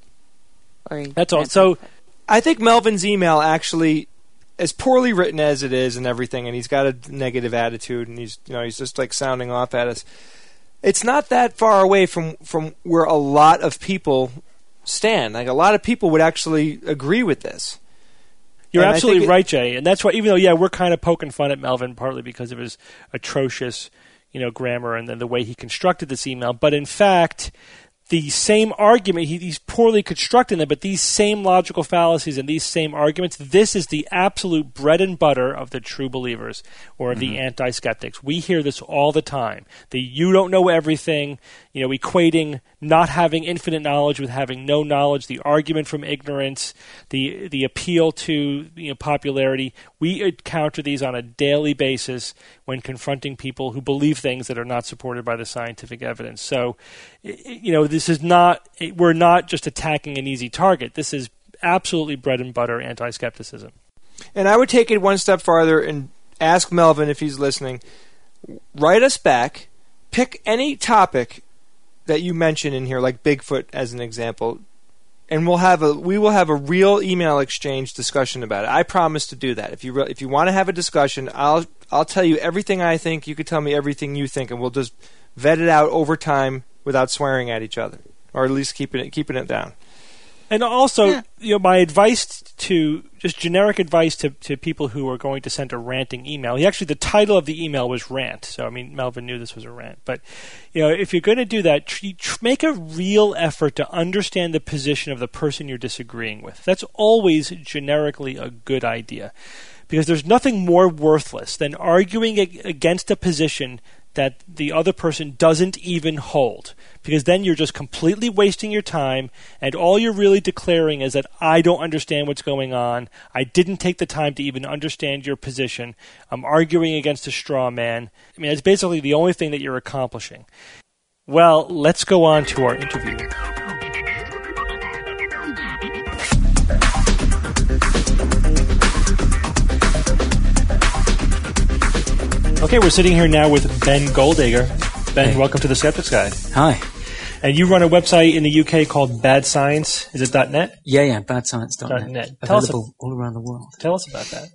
Or That's all. So I think Melvin's email actually, as poorly written as it is and everything, and he's got a negative attitude, and he's you know he's just like sounding off at us. It's not that far away from from where a lot of people stand. Like a lot of people would actually agree with this. You're and absolutely it, right, Jay, and that's why. Even though, yeah, we're kind of poking fun at Melvin partly because of his atrocious, you know, grammar and then the way he constructed this email. But in fact, the same argument, he, he's poorly constructing them, but these same logical fallacies and these same arguments, this is the absolute bread and butter of the true believers or mm-hmm. the anti-skeptics. We hear this all the time. The you don't know everything, you know, equating not having infinite knowledge with having no knowledge, the argument from ignorance, the the appeal to you know, popularity. We encounter these on a daily basis when confronting people who believe things that are not supported by the scientific evidence. So, you know, this is not, we're not just attacking an easy target. This is absolutely bread and butter anti-skepticism. And I would take it one step farther and ask Melvin, if he's listening, write us back, pick any topic that you mention in here, like Bigfoot as an example, and we'll have a we will have a real email exchange discussion about it. I promise to do that. If you re- if you want to have a discussion, I'll I'll tell you everything I think. You can tell me everything you think, and we'll just vet it out over time without swearing at each other, or at least keeping it keeping it down. And also, Yeah. you know, my advice to just generic advice to, to people who are going to send a ranting email. He actually, the title of the email was rant. So I mean, Melvin knew this was a rant. But you know, if you're going to do that, tr- tr- make a real effort to understand the position of the person you're disagreeing with. That's always generically a good idea, because there's nothing more worthless than arguing ag- against a position that the other person doesn't even hold, because then you're just completely wasting your time, and all you're really declaring is that I don't understand what's going on. I didn't take the time to even understand your position. I'm arguing against a straw man. I mean, it's basically the only thing that you're accomplishing. Well, let's go on to our interview. Okay, we're sitting here now with Ben Goldacre. Ben, Hey. welcome to the Skeptics Guide. Hi. And you run a website in the U K called Bad Science. Is it .net? Yeah, yeah, bad science dot net. .net. Tell us Available all around the world. Tell us about that.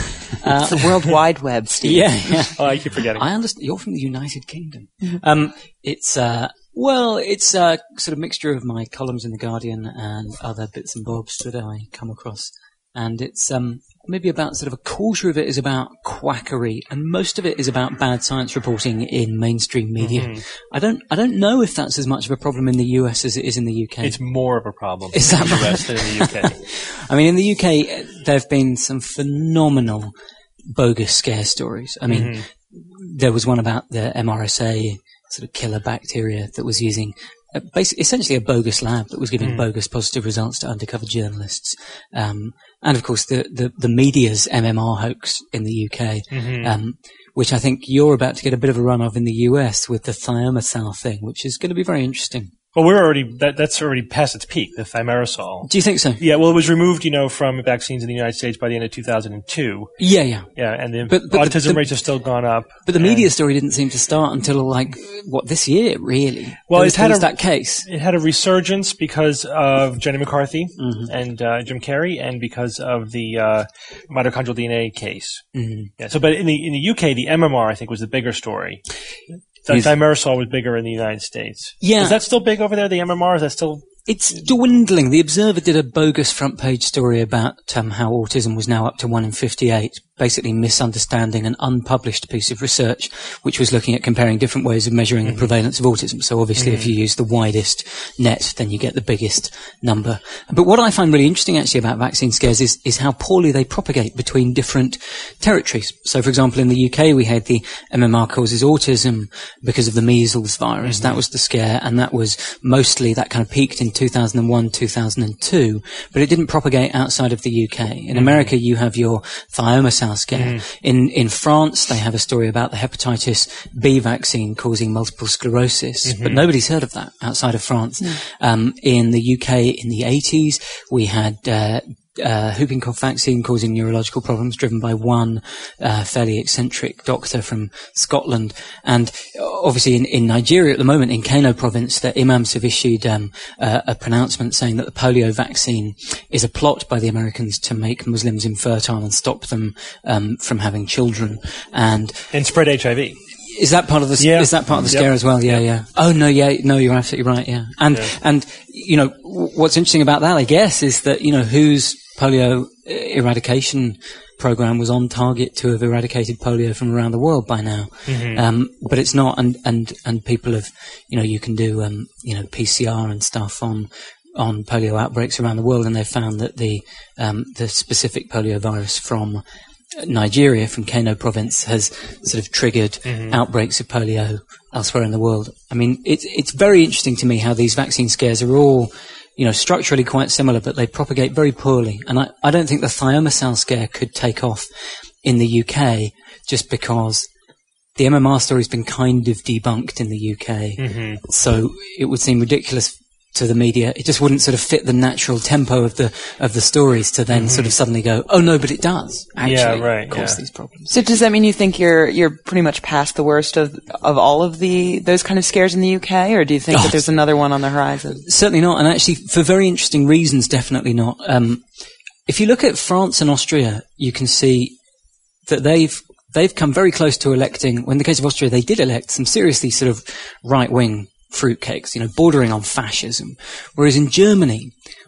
Uh, It's the World Wide Web, Steve. yeah, yeah. Oh, I keep forgetting. I understand. You're from the United Kingdom. Um, it's, uh, well, it's a sort of mixture of my columns in The Guardian and other bits and bobs that I come across. And it's um, maybe about sort of a quarter of it is about quackery, and most of it is about bad science reporting in mainstream media. Mm-hmm. I don't, I don't know if that's as much of a problem in the U S as it is in the U K. It's more of a problem Is in that the U right? S than in the U K. I mean, in the U K, there have been some phenomenal bogus scare stories. I mean, Mm-hmm. there was one about the M R S A sort of killer bacteria that was using uh, basically, essentially a bogus lab that was giving Mm. bogus positive results to undercover journalists. Um, and of course, the, the, the media's M M R hoax in the U K, Mhm. um, which I think you're about to get a bit of a run of in the U S with the thiamasal thing, which is going to be very interesting. Well, we're already that, that's already past its peak, the thimerosal. Do you think so? Yeah, well, it was removed, you know, from vaccines in the United States by the end of two thousand two. Yeah, yeah. Yeah, and the But- but the- autism the- rates have still gone up. But the and media story didn't seem to start until, like, what, this year, really? Well, There was, it's had there was a- that case. It had a resurgence because of Jenny McCarthy Mhm. and uh, Jim Carrey, and because of the uh, mitochondrial D N A case. Mm. Yeah. So, but in the in the U K, the M M R I think was the bigger story. The Yes. thimerosal was bigger in the United States. Yeah. Is that still big over there? The M M R, is that still? It's dwindling. The Observer did a bogus front page story about um, how autism was now up to one in fifty-eight, basically misunderstanding an unpublished piece of research which was looking at comparing different ways of measuring Mm-hmm. the prevalence of autism. So obviously if you use the widest net, then you get the biggest number. But what I find really interesting actually about vaccine scares is, is how poorly they propagate between different territories. So for example, in the U K we had the M M R causes autism because of the measles virus. That was the scare, and that was mostly, that kind of peaked in two thousand one, two thousand two, but it didn't propagate outside of the U K. In America, you have your thiamasal scare. In in France, they have a story about the hepatitis B vaccine causing multiple sclerosis, but nobody's heard of that outside of France. Um, in the U K, in the eighties, we had uh, uh, whooping cough vaccine causing neurological problems driven by one uh, fairly eccentric doctor from Scotland. And uh, obviously in, in Nigeria at the moment, in Kano province, the imams have issued um, uh, a pronouncement saying that the polio vaccine is a plot by the Americans to make Muslims infertile and stop them um, from having children. And And spread H I V. is that part of the Yeah. is that part of the Yep. scare as well? Yeah, yeah. Oh no, yeah, no, you're absolutely right. Yeah, and Yeah. and you know w- what's interesting about that, I guess, is that you know whose polio uh, eradication program was on target to have eradicated polio from around the world by now, Mm-hmm. um, but it's not. And and and people have, you know, you can do um, you know P C R and stuff on on polio outbreaks around the world, and they've found that the um, the specific polio virus from Nigeria, from Kano province, has sort of triggered Mm-hmm. outbreaks of polio elsewhere in the world. I mean, it's it's very interesting to me how these vaccine scares are all, you know, structurally quite similar, but they propagate very poorly. And I, I don't think the thiamasal scare could take off in the U K just because the M M R story's been kind of debunked in the U K. Mm-hmm. So it would seem ridiculous to the media. It just wouldn't sort of fit the natural tempo of the of the stories to then sort of suddenly go, oh no, but it does actually Yeah, right, cause yeah. these problems. So does that mean you think you're you're pretty much past the worst of of all of the those kind of scares in the U K, or do you think Oh. that there's another one on the horizon? Certainly not, and actually for very interesting reasons, definitely not. Um, if you look at France and Austria, you can see that they've they've come very close to electing. Well, in the case of Austria, they did elect some seriously sort of right wing fruitcakes, you know, bordering on fascism. Whereas in Germany,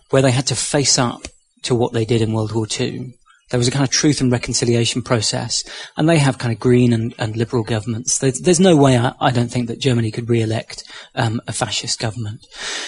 where they had to face up to what they did in World War Two. There was a kind of truth and reconciliation process, and they have kind of green and, and liberal governments. There's, there's no way, I, I don't think, that Germany could re-elect um, a fascist government.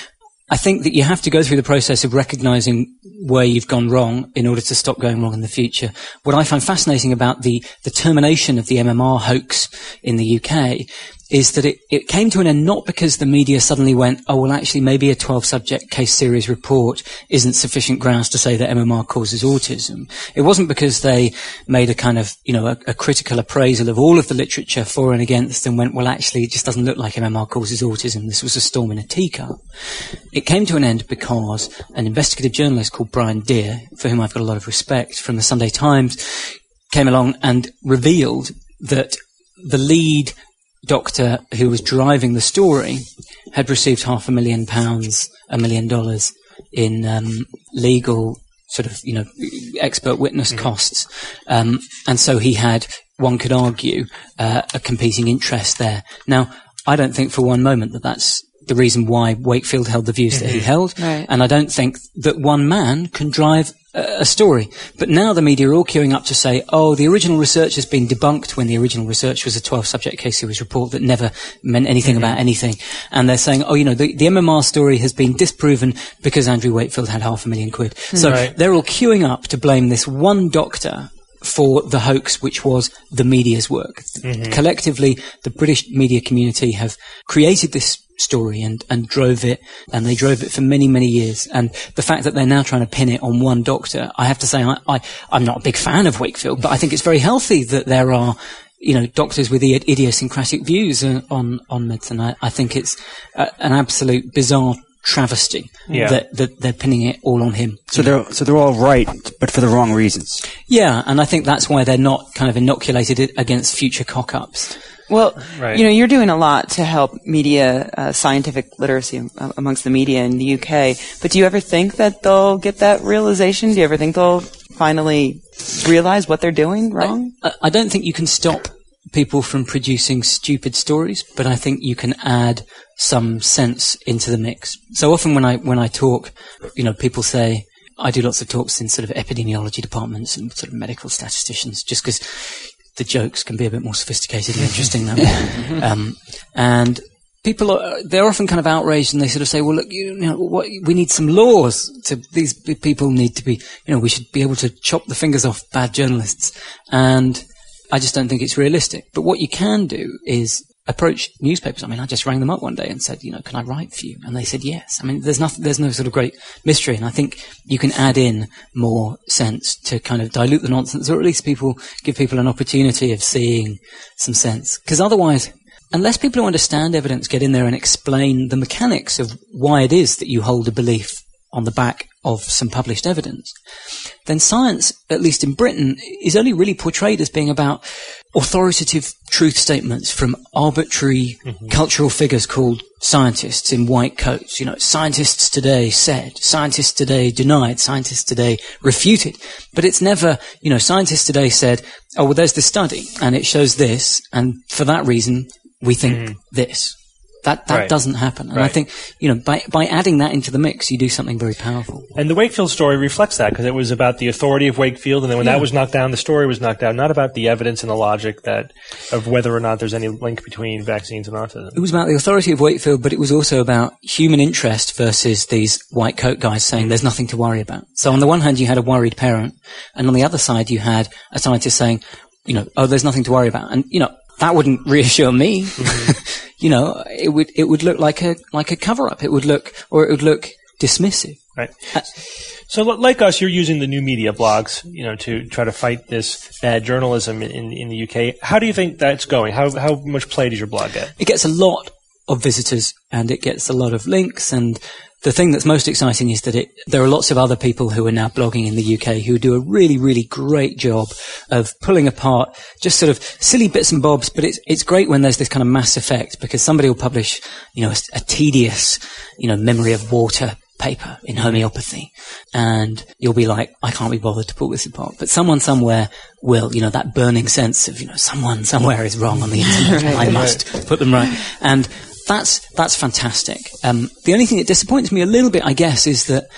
I think that you have to go through the process of recognizing where you've gone wrong in order to stop going wrong in the future. What I find fascinating about the, the termination of the M M R hoax in the U K is that it, it came to an end not because the media suddenly went, oh, well, actually, maybe a twelve-subject case series report isn't sufficient grounds to say that M M R causes autism. It wasn't because they made a kind of, you know, a, a critical appraisal of all of the literature for and against and went, well, actually, it just doesn't look like M M R causes autism. This was a storm in a teacup. It came to an end because an investigative journalist called Brian Deer, for whom I've got a lot of respect, from the Sunday Times, came along and revealed that the lead doctor who was driving the story had received half a million pounds, a million dollars in um, legal sort of, you know, expert witness mm-hmm. costs. Um, and so he had, one could argue, uh, a competing interest there. Now, I don't think for one moment that that's the reason why Wakefield held the views mm-hmm. that he held. Right. And I don't think that one man can drive a, a story. But now the media are all queuing up to say, oh, the original research has been debunked, when the original research was a twelve-subject case series report that never meant anything mm-hmm. about anything. And they're saying, oh, you know, the, the M M R story has been disproven because Andrew Wakefield had half a million quid. Mm-hmm. So right. they're all queuing up to blame this one doctor for the hoax, which was the media's work. Mm-hmm. Collectively, the British media community have created this story and, and drove it, and they drove it for many, many years. And the fact that they're now trying to pin it on one doctor, I have to say, I, I, I'm not a big fan of Wakefield, but I think it's very healthy that there are, you know, doctors with idi- idiosyncratic views uh, on, on medicine. I, I think it's uh, an absolute bizarre travesty yeah. that, that they're pinning it all on him. So they're so they're all right, but for the wrong reasons. Yeah, and I think that's why they're not kind of inoculated against future cock-ups. Well, right. you know, you're doing a lot to help media, uh, scientific literacy uh, amongst the media in the U K. But do you ever think that they'll get that realization? Do you ever think they'll finally realize what they're doing wrong? I, I don't think you can stop people from producing stupid stories, but I think you can add some sense into the mix. So often when I when I talk, you know, people say, I do lots of talks in sort of epidemiology departments and sort of medical statisticians, just because the jokes can be a bit more sophisticated and interesting that way. Um, and people are, they're often kind of outraged, and they sort of say, well, look, you know, what, we need some laws to, these people need to be, you know, we should be able to chop the fingers off bad journalists. And I just don't think it's realistic. But what you can do is approach newspapers. I mean, I just rang them up one day and said, you know, can I write for you? And they said yes. I mean, there's nothing, there's no sort of great mystery. And I think you can add in more sense to kind of dilute the nonsense, or at least people give people an opportunity of seeing some sense. Because otherwise, unless people who understand evidence get in there and explain the mechanics of why it is that you hold a belief on the back of some published evidence, then science, at least in Britain, is only really portrayed as being about authoritative truth statements from arbitrary mm-hmm. cultural figures called scientists in white coats. You know, scientists today said, scientists today denied, scientists today refuted. But it's never, you know, scientists today said, oh, well, there's this study and it shows this, and for that reason, we think mm. this. That that right. doesn't happen. And right. I think, you know, by by adding that into the mix, you do something very powerful. And the Wakefield story reflects that, because it was about the authority of Wakefield, and then when yeah. that was knocked down, the story was knocked down, not about the evidence and the logic that of whether or not there's any link between vaccines and autism. It was about the authority of Wakefield, but it was also about human interest versus these white coat guys saying there's nothing to worry about. So on the one hand, you had a worried parent, and on the other side, you had a scientist saying, you know, oh, there's nothing to worry about. And, you know, that wouldn't reassure me. Mm-hmm. You know, it would it would look like a like a cover up. It would look, or it would look dismissive. Right. Uh, so, like us, you're using the new media blogs, you know, to try to fight this bad journalism in in the U K. How do you think that's going? How how much play does your blog get? It gets a lot of visitors, and it gets a lot of links, and the thing that's most exciting is that it, there are lots of other people who are now blogging in the U K who do a really, really great job of pulling apart just sort of silly bits and bobs, but it's, it's great when there's this kind of mass effect, because somebody will publish, you know, a, a tedious, you know, memory of water paper in homeopathy, and you'll be like, I can't be bothered to pull this apart. But someone somewhere will, you know, that burning sense of, you know, someone somewhere is wrong on the internet. Right. I must put them right. And That's that's fantastic. Um, the only thing that disappoints me a little bit, I guess, is that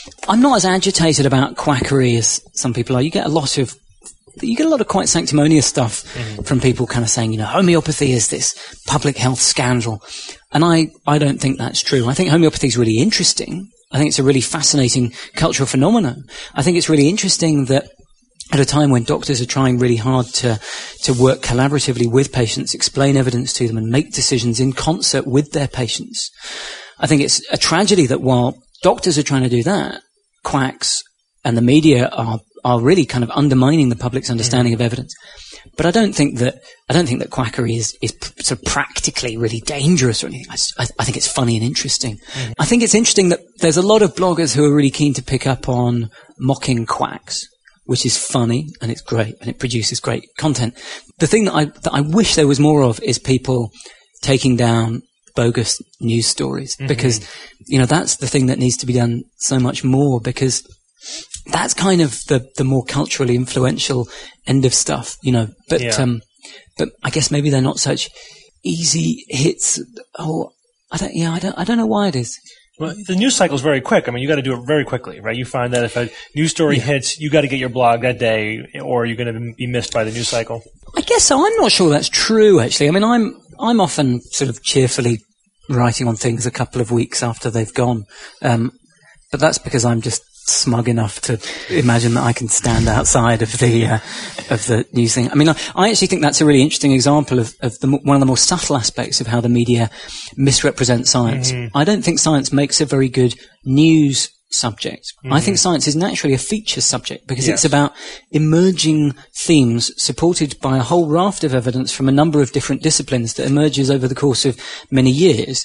I'm not as agitated about quackery as some people are. You get a lot of You get a lot of quite sanctimonious stuff mm-hmm. from people kind of saying, you know, homeopathy is this public health scandal. And I, I don't think that's true. I think homeopathy is really interesting. I think it's a really fascinating cultural phenomenon. I think it's really interesting that at a time when doctors are trying really hard to, to work collaboratively with patients, explain evidence to them and make decisions in concert with their patients. I think it's a tragedy that while doctors are trying to do that, quacks and the media are are really kind of undermining the public's understanding mm. of evidence. But I don't think that I don't think that quackery is is pr- sort of practically really dangerous or anything. I, I, I think it's funny and interesting. Mm. I think it's interesting that there's a lot of bloggers who are really keen to pick up on mocking quacks, which is funny and it's great and it produces great content. The thing that I that I wish there was more of is people taking down bogus news stories mm-hmm. because you know that's the thing that needs to be done so much more, because that's kind of the, the more culturally influential end of stuff, you know. But yeah. um, but I guess maybe they're not such easy hits. Oh, I don't. Yeah, I don't. I don't know why it is. Well, the news cycle is very quick. I mean, you got to do it very quickly, right? You find that if a news story yeah. hits, you got to get your blog that day, or you're going to be missed by the news cycle. I guess so. I'm not sure that's true, actually. I mean, I'm I'm often sort of cheerfully writing on things a couple of weeks after they've gone, um, but that's because I'm just smug enough to imagine that I can stand outside of the uh, of the news thing. I mean, I, I actually think that's a really interesting example of, of the, one of the more subtle aspects of how the media misrepresents science. Mm-hmm. I don't think science makes a very good news subject. Mm-hmm. I think science is naturally a feature subject because yes. it's about emerging themes supported by a whole raft of evidence from a number of different disciplines that emerges over the course of many years.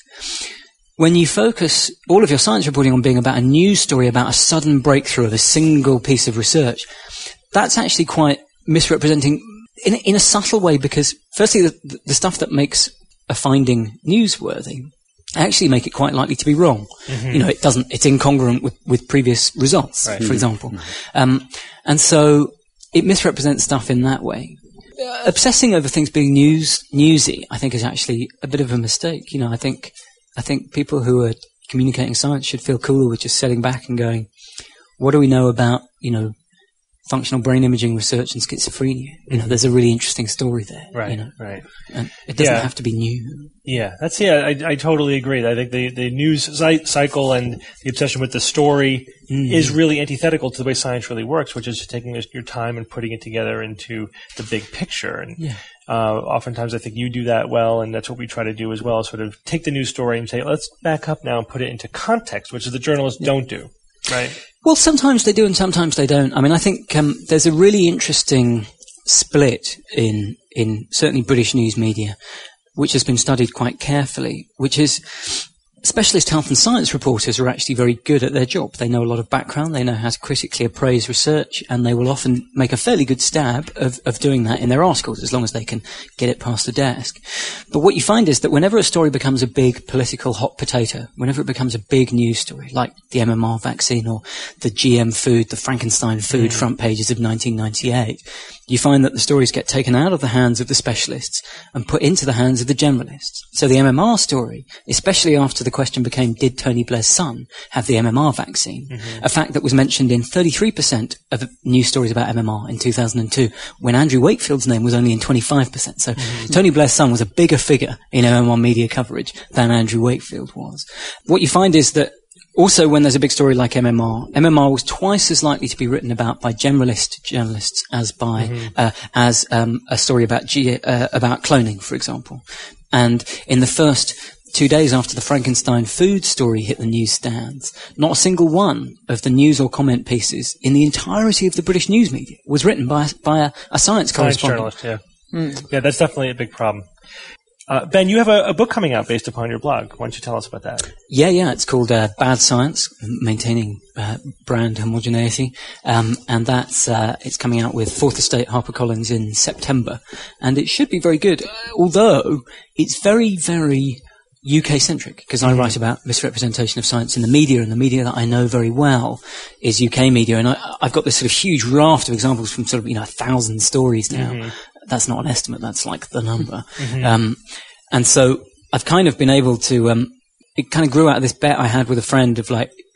When you focus all of your science reporting on being about a news story, about a sudden breakthrough of a single piece of research, that's actually quite misrepresenting in, in a subtle way, because firstly, the, the stuff that makes a finding newsworthy actually make it quite likely to be wrong. Mm-hmm. You know, it doesn't, it's incongruent with, with previous results, right. for example. Mm-hmm. Um, and so it misrepresents stuff in that way. Uh, obsessing over things being news, newsy, I think is actually a bit of a mistake. You know, I think, I think people who are communicating science should feel cooler with just sitting back and going, what do we know about, you know, functional brain imaging research and schizophrenia? You know, there's a really interesting story there. Right, you know? right. And it doesn't yeah. have to be new. Yeah, that's, yeah, I, I totally agree. I think the, the news cycle and the obsession with the story mm. is really antithetical to the way science really works, which is taking your time and putting it together into the big picture. And yeah. uh, oftentimes I think you do that well, and that's what we try to do as well, sort of take the news story and say, let's back up now and put it into context, which is the journalists yeah. don't do, right? Well, sometimes they do and sometimes they don't. I mean, I think um, there's a really interesting split in in certainly British news media, which has been studied quite carefully, which is specialist health and science reporters are actually very good at their job. They know a lot of background, they know how to critically appraise research, and they will often make a fairly good stab of, of doing that in their articles, as long as they can get it past the desk. But what you find is that whenever a story becomes a big political hot potato, whenever it becomes a big news story, like the M M R vaccine or the G M food, the Frankenstein food mm. front pages of nineteen ninety-eight, you find that the stories get taken out of the hands of the specialists and put into the hands of the generalists. So the M M R story, especially after the question became, did Tony Blair's son have the M M R vaccine? Mm-hmm. A fact that was mentioned in thirty-three percent of news stories about M M R in two thousand two, when Andrew Wakefield's name was only in twenty-five percent. So mm-hmm. Tony Blair's son was a bigger figure in M M R media coverage than Andrew Wakefield was. What you find is that also, when there's a big story like M M R, M M R was twice as likely to be written about by generalist journalists as by mm-hmm. uh, as um, a story about G- uh, about cloning, for example. And in the first two days after the Frankenstein food story hit the newsstands, not a single one of the news or comment pieces in the entirety of the British news media was written by by a, a science, science correspondent. Journalist, yeah, mm. yeah, that's definitely a big problem. Uh, Ben, you have a, a book coming out based upon your blog. Why don't you tell us about that? Yeah, yeah. It's called uh, Bad Science, Maintaining uh, Brand Homogeneity. Um, and that's, uh, it's coming out with Fourth Estate HarperCollins in September. And it should be very good, although it's very, very U K-centric, because I write about misrepresentation of science in the media, and the media that I know very well is U K media. And I, I've got this sort of huge raft of examples from sort of, you know, a thousand stories now. Mm-hmm. That's not an estimate, that's like the number. Mm-hmm. Um, and so I've kind of been able to, um, it kind of grew out of this bet I had with a friend of like,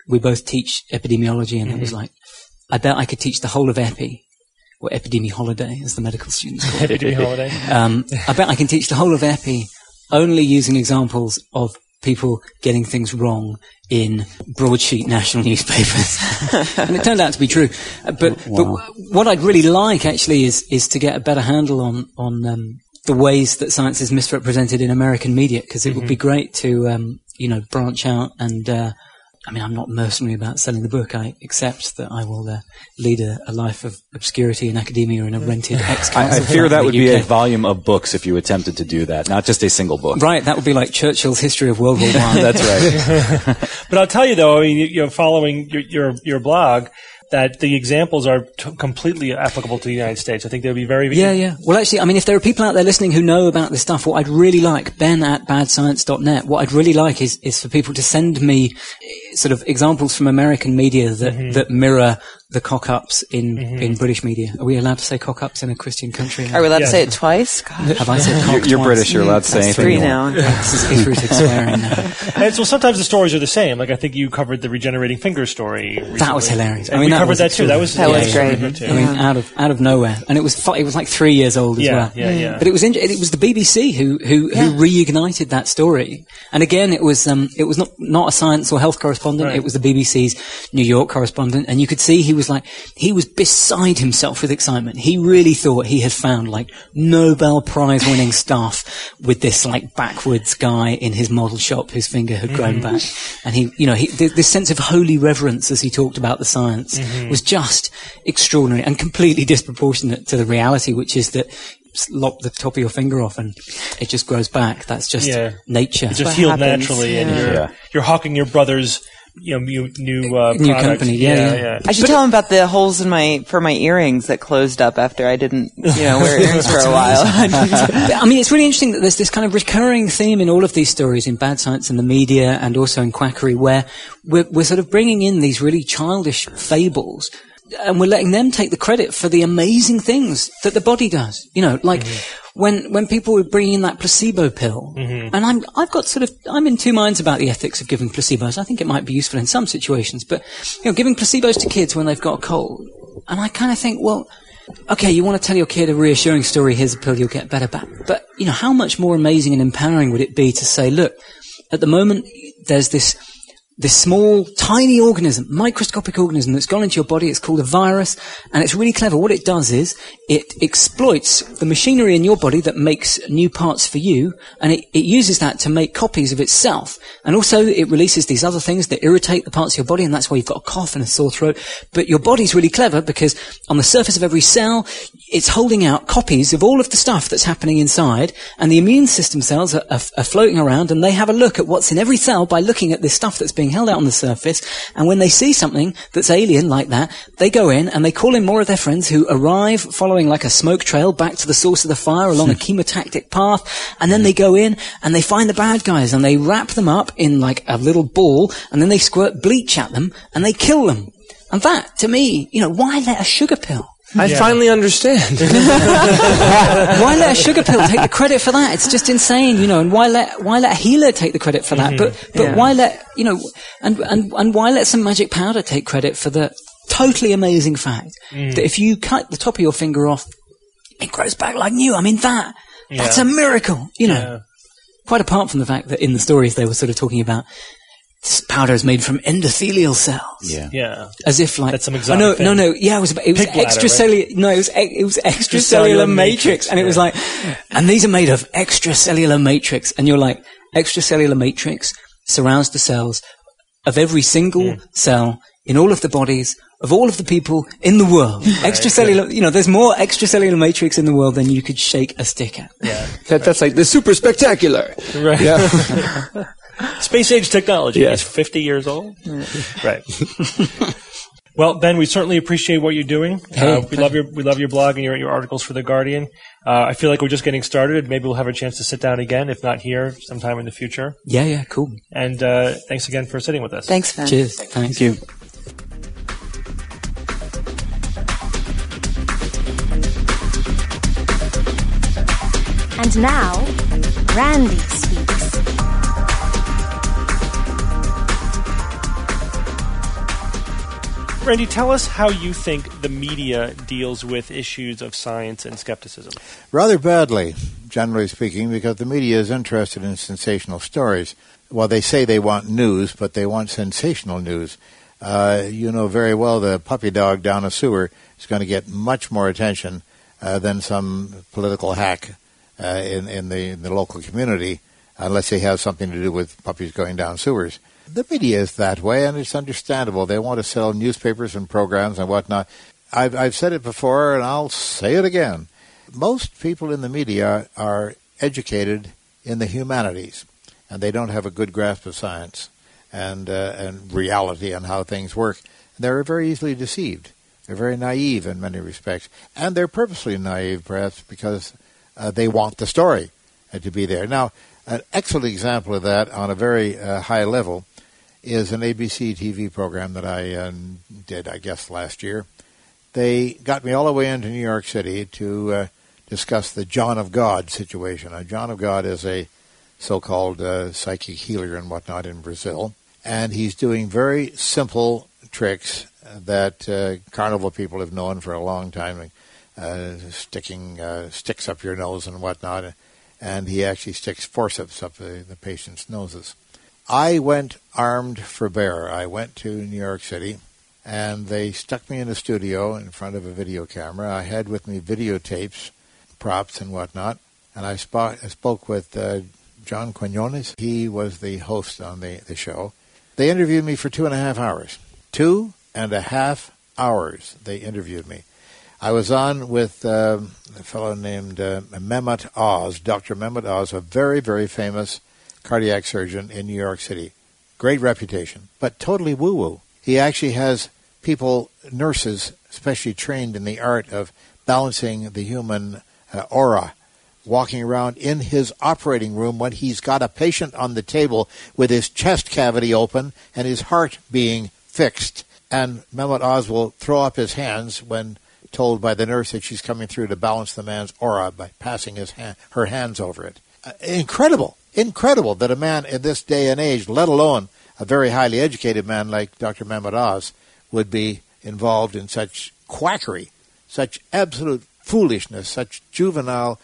we both teach epidemiology, and Mm-hmm. it was like, I bet I could teach the whole of epi, or epidemi holiday, as the medical students call it. Epidemic holiday. Um, I bet I can teach the whole of epi only using examples of people getting things wrong in broadsheet national newspapers. And it turned out to be true. Uh, but, Wow. but w- what I'd really like, actually, is, is to get a better handle on, on um, the ways that science is misrepresented in American media, because it Mm-hmm. would be great to, um, you know, branch out and... Uh, I mean, I'm not mercenary about selling the book. I accept that I will uh, lead a, a life of obscurity in academia in a rented ex-council I, I fear flat that in would the be U a K. volume of books if you attempted to do that, not just a single book. Right, that would be like Churchill's History of World War One. That's right. But I'll tell you though, I mean, you, you know, following your, your your blog, that the examples are t- completely applicable to the United States. I think they'll be very Yeah, yeah. Well, actually, I mean, if there are people out there listening who know about this stuff, what I'd really like, Ben at bad science dot net, what I'd really like is, is for people to send me eh, sort of examples from American media that, Mm-hmm. that mirror the cock-ups in, in British media. Are we allowed to say cock-ups in a Christian country? Are we allowed Yeah. to say it twice? Gosh. Have I said cock You're, you're twice? British. You're allowed to say That's anything Three you want. now. This is Israel swearing now. And so sometimes the stories are the same. Like I think you covered the regenerating finger story recently. That was hilarious. And I mean, we that covered was that too. That was That was yeah, great. good too. I mean, out of out of nowhere, and it was fu- it was like three years old as Yeah, well. yeah, yeah. But it was in- it was the B B C who who, Yeah. who reignited that story. And again, it was um it was not not a science or health correspondent. Right. It was the B B C's New York correspondent, and you could see he was like he was beside himself with excitement. He really thought he had found like Nobel Prize winning stuff with this like backwards guy in his model shop whose finger had grown back, and he you know he th- this sense of holy reverence as he talked about the science was just extraordinary and completely disproportionate to the reality, which is that s- lop the top of your finger off and it just grows back. That's just Yeah. nature. It just What healed happens, naturally, and yeah. you're Yeah. you're hawking your brother's you know new new uh, New product. company, yeah, yeah. I should tell him about the holes in my for my earrings that closed up after I didn't, you know, wear earrings for a while. But, I mean, it's really interesting that there's this kind of recurring theme in all of these stories, in bad science and the media, and also in quackery, where we're, we're sort of bringing in these really childish fables, and we're letting them take the credit for the amazing things that the body does. You know, like when when people were bringing in that placebo pill, and I'm I've got sort of I'm in two minds about the ethics of giving placebos. I think it might be useful in some situations, but you know, giving placebos to kids when they've got a cold, and I kind of think, well. Okay, you want to tell your kid a reassuring story, here's a pill, you'll get better back. But, you know, how much more amazing and empowering would it be to say, look, at the moment, there's this, this small, tiny organism, microscopic organism that's gone into your body, it's called a virus, and it's really clever. What it does is, it exploits the machinery in your body that makes new parts for you, and it, it uses that to make copies of itself. And also, it releases these other things that irritate the parts of your body, and that's why you've got a cough and a sore throat. But your body's really clever, because on the surface of every cell, it's holding out copies of all of the stuff that's happening inside, and the immune system cells are, are, are floating around, and they have a look at what's in every cell by looking at this stuff that's being held out on the surface, and when they see something that's alien like that, they go in and they call in more of their friends who arrive following like a smoke trail back to the source of the fire along a chemotactic path, and then they go in and they find the bad guys and they wrap them up in like a little ball, and then they squirt bleach at them and they kill them. And that, to me, you know, why let a sugar pill? I Yeah. finally understand. Why let a sugar pill take the credit for that? It's just insane, you know. And why let why let a healer take the credit for that? But but Yeah. why let you know? And and and why let some magic powder take credit for the totally amazing fact that if you cut the top of your finger off, it grows back like new? I mean that that's Yeah. a miracle, you know. Yeah. Quite apart from the fact that in the stories they were sort of talking about this powder is made from endothelial cells. Yeah. Yeah. As if like That's some oh, exotic no thing. no no yeah it was it was Pig bladder, extracellular no it was ex- it was extracellular Extracellular matrix, matrix, and it was yeah. like and these are made of extracellular matrix, and you're like extracellular matrix surrounds the cells of every single cell in all of the bodies of all of the people in the world. Extracellular, you know, there's more extracellular matrix in the world than you could shake a stick at. Yeah. that, that's like the super spectacular. Right. Yeah. Space age technology. Yes. It's fifty years old. Right. Well, Ben, we certainly appreciate what you're doing. Uh, we love your we love your blog and your your articles for The Guardian. Uh, I feel like we're just getting started. Maybe we'll have a chance to sit down again, if not here, sometime in the future. Yeah, yeah, cool. And uh, thanks again for sitting with us. Thanks, Ben. Cheers. Thanks. Thank you. And now, Randy speaks. Randy, tell us how you think the media deals with issues of science and skepticism. Rather badly, generally speaking, because the media is interested in sensational stories. Well, they say they want news, but they want sensational news. Uh, you know very well the puppy dog down a sewer is going to get much more attention uh, than some political hack uh, in, in, the, in the local community, unless they have something to do with puppies going down sewers. The media is that way, and it's understandable. They want to sell newspapers and programs and whatnot. I've, I've said it before, and I'll say it again. Most people in the media are educated in the humanities, and they don't have a good grasp of science and uh, and reality and how things work. They're very easily deceived. They're very naive in many respects, and they're purposely naive, perhaps, because uh, they want the story uh, to be there. Now, an excellent example of that on a very uh, high level is an A B C T V program that I uh, did, I guess, last year. They got me all the way into New York City to uh, discuss the John of God situation. Now, John of God is a so-called uh, psychic healer and whatnot in Brazil, and he's doing very simple tricks that uh, carnival people have known for a long time, uh, sticking uh, sticks up your nose and whatnot, and he actually sticks forceps up the, the patient's noses. I went armed for bear. I went to New York City, and they stuck me in a studio in front of a video camera. I had with me videotapes, props, and whatnot, and I, sp- I spoke with uh, John Quinones. He was the host on the, the show. They interviewed me for two and a half hours. Two and a half hours they interviewed me. I was on with um, a fellow named uh, Mehmet Oz, Doctor Mehmet Oz, a very, very famous cardiac surgeon in New York City. Great reputation, but totally woo-woo. He actually has people, nurses, especially trained in the art of balancing the human uh, aura, walking around in his operating room when he's got a patient on the table with his chest cavity open and his heart being fixed. And Mehmet Oz will throw up his hands when told by the nurse that she's coming through to balance the man's aura by passing his hand, her hands over it. Uh, incredible. Incredible that a man in this day and age, let alone a very highly educated man like Doctor Mehmet Oz, would be involved in such quackery, such absolute foolishness, such juvenile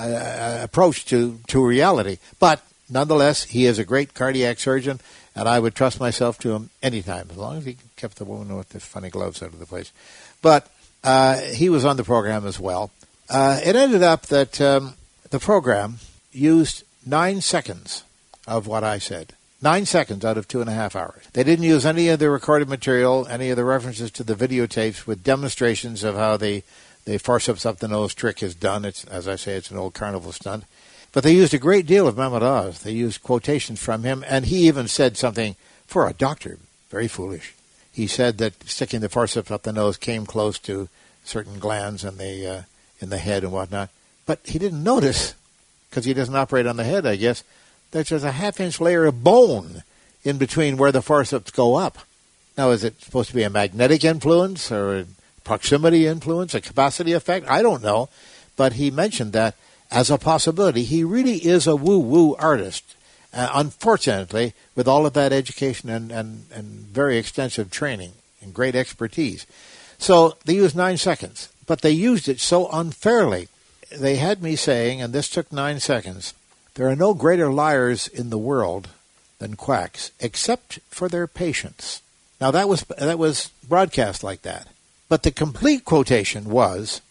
uh, approach to, to reality. But nonetheless, he is a great cardiac surgeon, and I would trust myself to him anytime, as long as he kept the woman with the funny gloves out of the place. But uh, he was on the program as well. Uh, it ended up that um, the program used nine seconds of what I said. Nine seconds out of two and a half hours. They didn't use any of the recorded material, any of the references to the videotapes with demonstrations of how the, the forceps up the nose trick is done. It's, as I say, it's an old carnival stunt. But they used a great deal of Mehmet Oz. They used quotations from him, and he even said something, for a doctor, very foolish. He said that sticking the forceps up the nose came close to certain glands in the, uh, in the head and whatnot. But he didn't notice, because he doesn't operate on the head, I guess, that there's a half-inch layer of bone in between where the forceps go up. Now, is it supposed to be a magnetic influence or a proximity influence, a capacity effect? I don't know. But he mentioned that as a possibility. He really is a woo-woo artist. Uh, unfortunately, with all of that education and, and, and very extensive training and great expertise. So they used nine seconds, but they used it so unfairly. They had me saying, and this took nine seconds, there are no greater liars in the world than quacks, except for their patients. Now, that was that was broadcast like that. But the complete quotation was,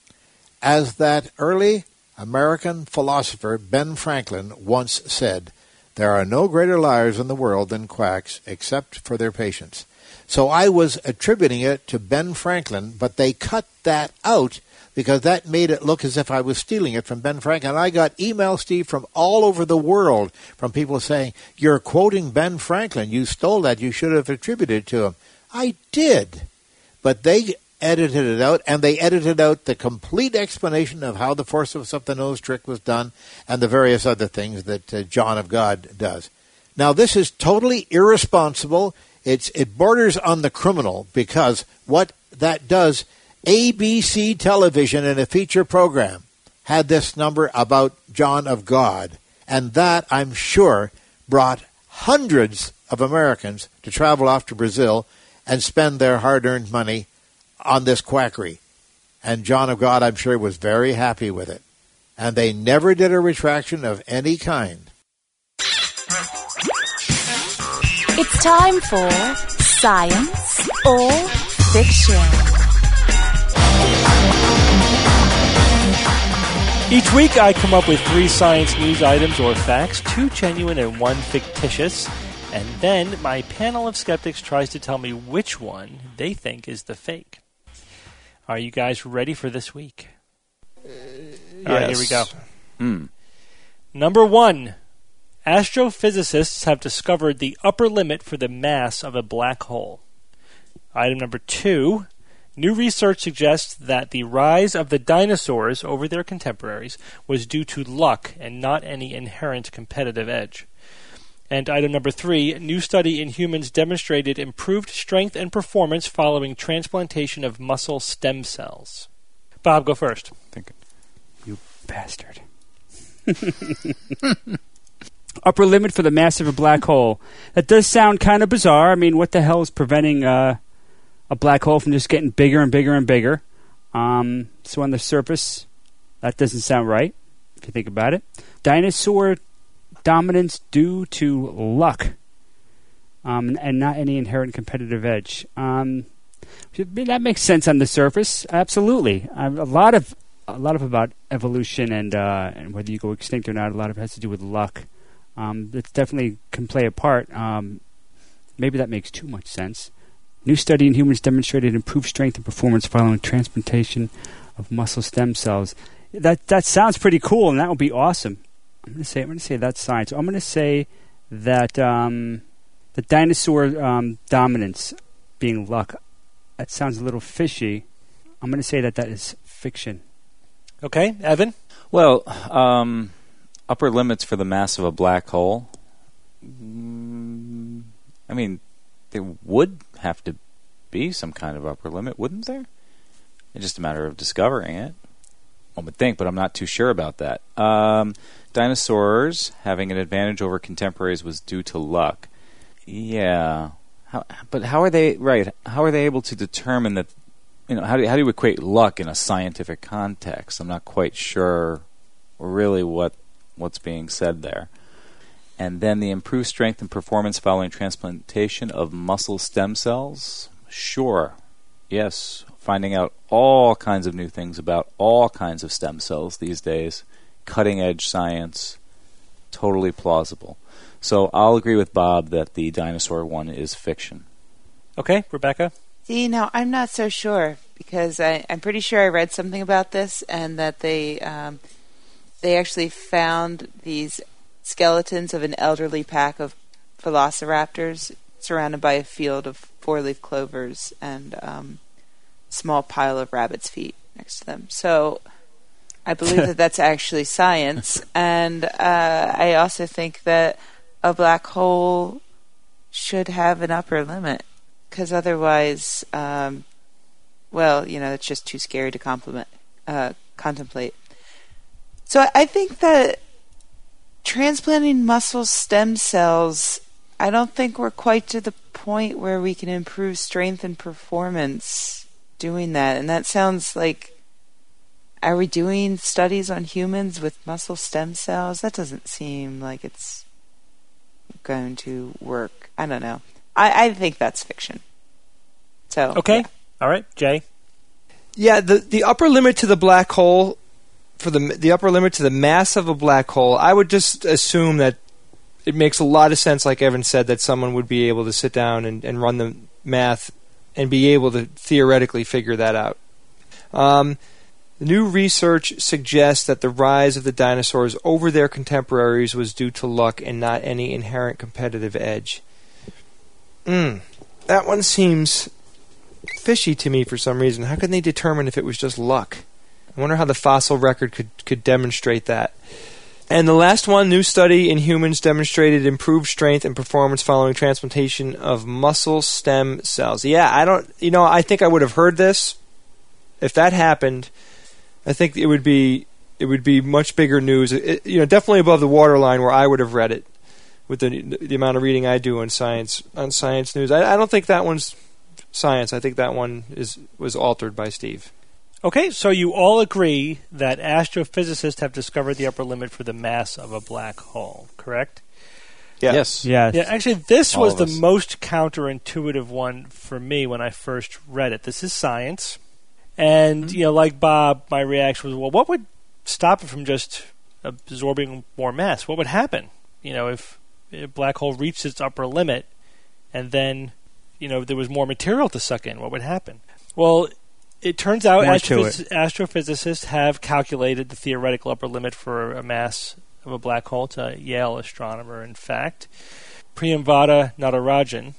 as that early American philosopher Ben Franklin once said, there are no greater liars in the world than quacks, except for their patients. So I was attributing it to Ben Franklin, but they cut that out because that made it look as if I was stealing it from Ben Franklin. And I got emails, Steve, from all over the world from people saying, you're quoting Ben Franklin. You stole that. You should have attributed it to him. I did. But they edited it out, and they edited out the complete explanation of how the forceps up the nose trick was done and the various other things that uh, John of God does. Now, this is totally irresponsible. It's, it borders on the criminal because what that does, A B C television in a feature program had this number about John of God, and that, I'm sure, brought hundreds of Americans to travel off to Brazil and spend their hard-earned money on this quackery. And John of God, I'm sure, was very happy with it. And they never did a retraction of any kind. It's time for Science or Fiction. Each week I come up with three science news items or facts, two genuine and one fictitious, and then my panel of skeptics tries to tell me which one they think is the fake. Are you guys ready for this week? Uh, All right, here we go. Hmm. Number one, astrophysicists have discovered the upper limit for the mass of a black hole. Item number two, new research suggests that the rise of the dinosaurs over their contemporaries was due to luck and not any inherent competitive edge. And item number three, new study in humans demonstrated improved strength and performance following transplantation of muscle stem cells. Bob, go first. Thinking. You bastard. Upper limit for the mass of a black hole. That does sound kind of bizarre. I mean, what the hell is preventing uh, a black hole from just getting bigger and bigger and bigger? Um, so on the surface, that doesn't sound right, if you think about it. Dinosaur dominance due to luck, um, and not any inherent competitive edge. Um, that makes sense on the surface, absolutely. Um, a lot of a lot of about evolution and uh, and whether you go extinct or not. A lot of it has to do with luck. Um, that definitely can play a part. Um, maybe that makes too much sense. New study in humans demonstrated improved strength and performance following transplantation of muscle stem cells. That that sounds pretty cool, and that would be awesome. I'm going to say I'm going to say that's science. I'm going to say that um, the dinosaur um, dominance being luck. That sounds a little fishy. I'm going to say that that is fiction. Okay, Evan? Well, um, upper limits for the mass of a black hole. Mm, I mean, there would have to be some kind of upper limit, wouldn't there? It's just a matter of discovering it. One would think, but I'm not too sure about that. Um, dinosaurs having an advantage over contemporaries was due to luck. Yeah, how, but how are they right? How are they able to determine that? You know, how do how do you equate luck in a scientific context? I'm not quite sure, really, what what's being said there. And then the improved strength and performance following transplantation of muscle stem cells. Sure, yes. Finding out all kinds of new things about all kinds of stem cells these days. Cutting-edge science. Totally plausible. So I'll agree with Bob that the dinosaur one is fiction. Okay, Rebecca? See, now I'm not so sure because I, I'm pretty sure I read something about this and that they um, they actually found these skeletons of an elderly pack of velociraptors surrounded by a field of four-leaf clovers and um, small pile of rabbit's feet next to them. So I believe that that's actually science. And uh, I also think that a black hole should have an upper limit because otherwise, um, well, you know, it's just too scary to compliment, uh, contemplate. So I think that transplanting muscle stem cells, I don't think we're quite to the point where we can improve strength and performance doing that. And that sounds like, are we doing studies on humans with muscle stem cells? That doesn't seem like it's going to work. I don't know. I, I think that's fiction. So okay. Yeah. All right, Jay. Yeah, the the upper limit to the black hole, for the the upper limit to the mass of a black hole, I would just assume that it makes a lot of sense, like Evan said, that someone would be able to sit down and, and run the math and be able to theoretically figure that out. Um, new research suggests that the rise of the dinosaurs over their contemporaries was due to luck and not any inherent competitive edge. Mm, that one seems fishy to me for some reason. How can they determine if it was just luck? I wonder how the fossil record could, could demonstrate that. And the last one, new study in humans demonstrated improved strength and performance following transplantation of muscle stem cells. Yeah, I don't, you know, I think I would have heard this. If that happened, I think it would be, it would be much bigger news. It, you know, definitely above the waterline where I would have read it with the the amount of reading I do on science, on science news. I, I don't think that one's science. I think that one is was altered by Steve. Okay, so you all agree that astrophysicists have discovered the upper limit for the mass of a black hole, correct? Yeah. Yes. Yes. Yeah, actually, this All was of the us. most counterintuitive one for me when I first read it. This is science. And, you know, like Bob, my reaction was, well, what would stop it from just absorbing more mass? What would happen, you know, if a black hole reached its upper limit and then, you know, there was more material to suck in? What would happen? Well, it turns out More to astrophys- astrophysicists have calculated the theoretical upper limit for a mass of a black hole. It's a Yale astronomer, in fact, Priyamvada Natarajan.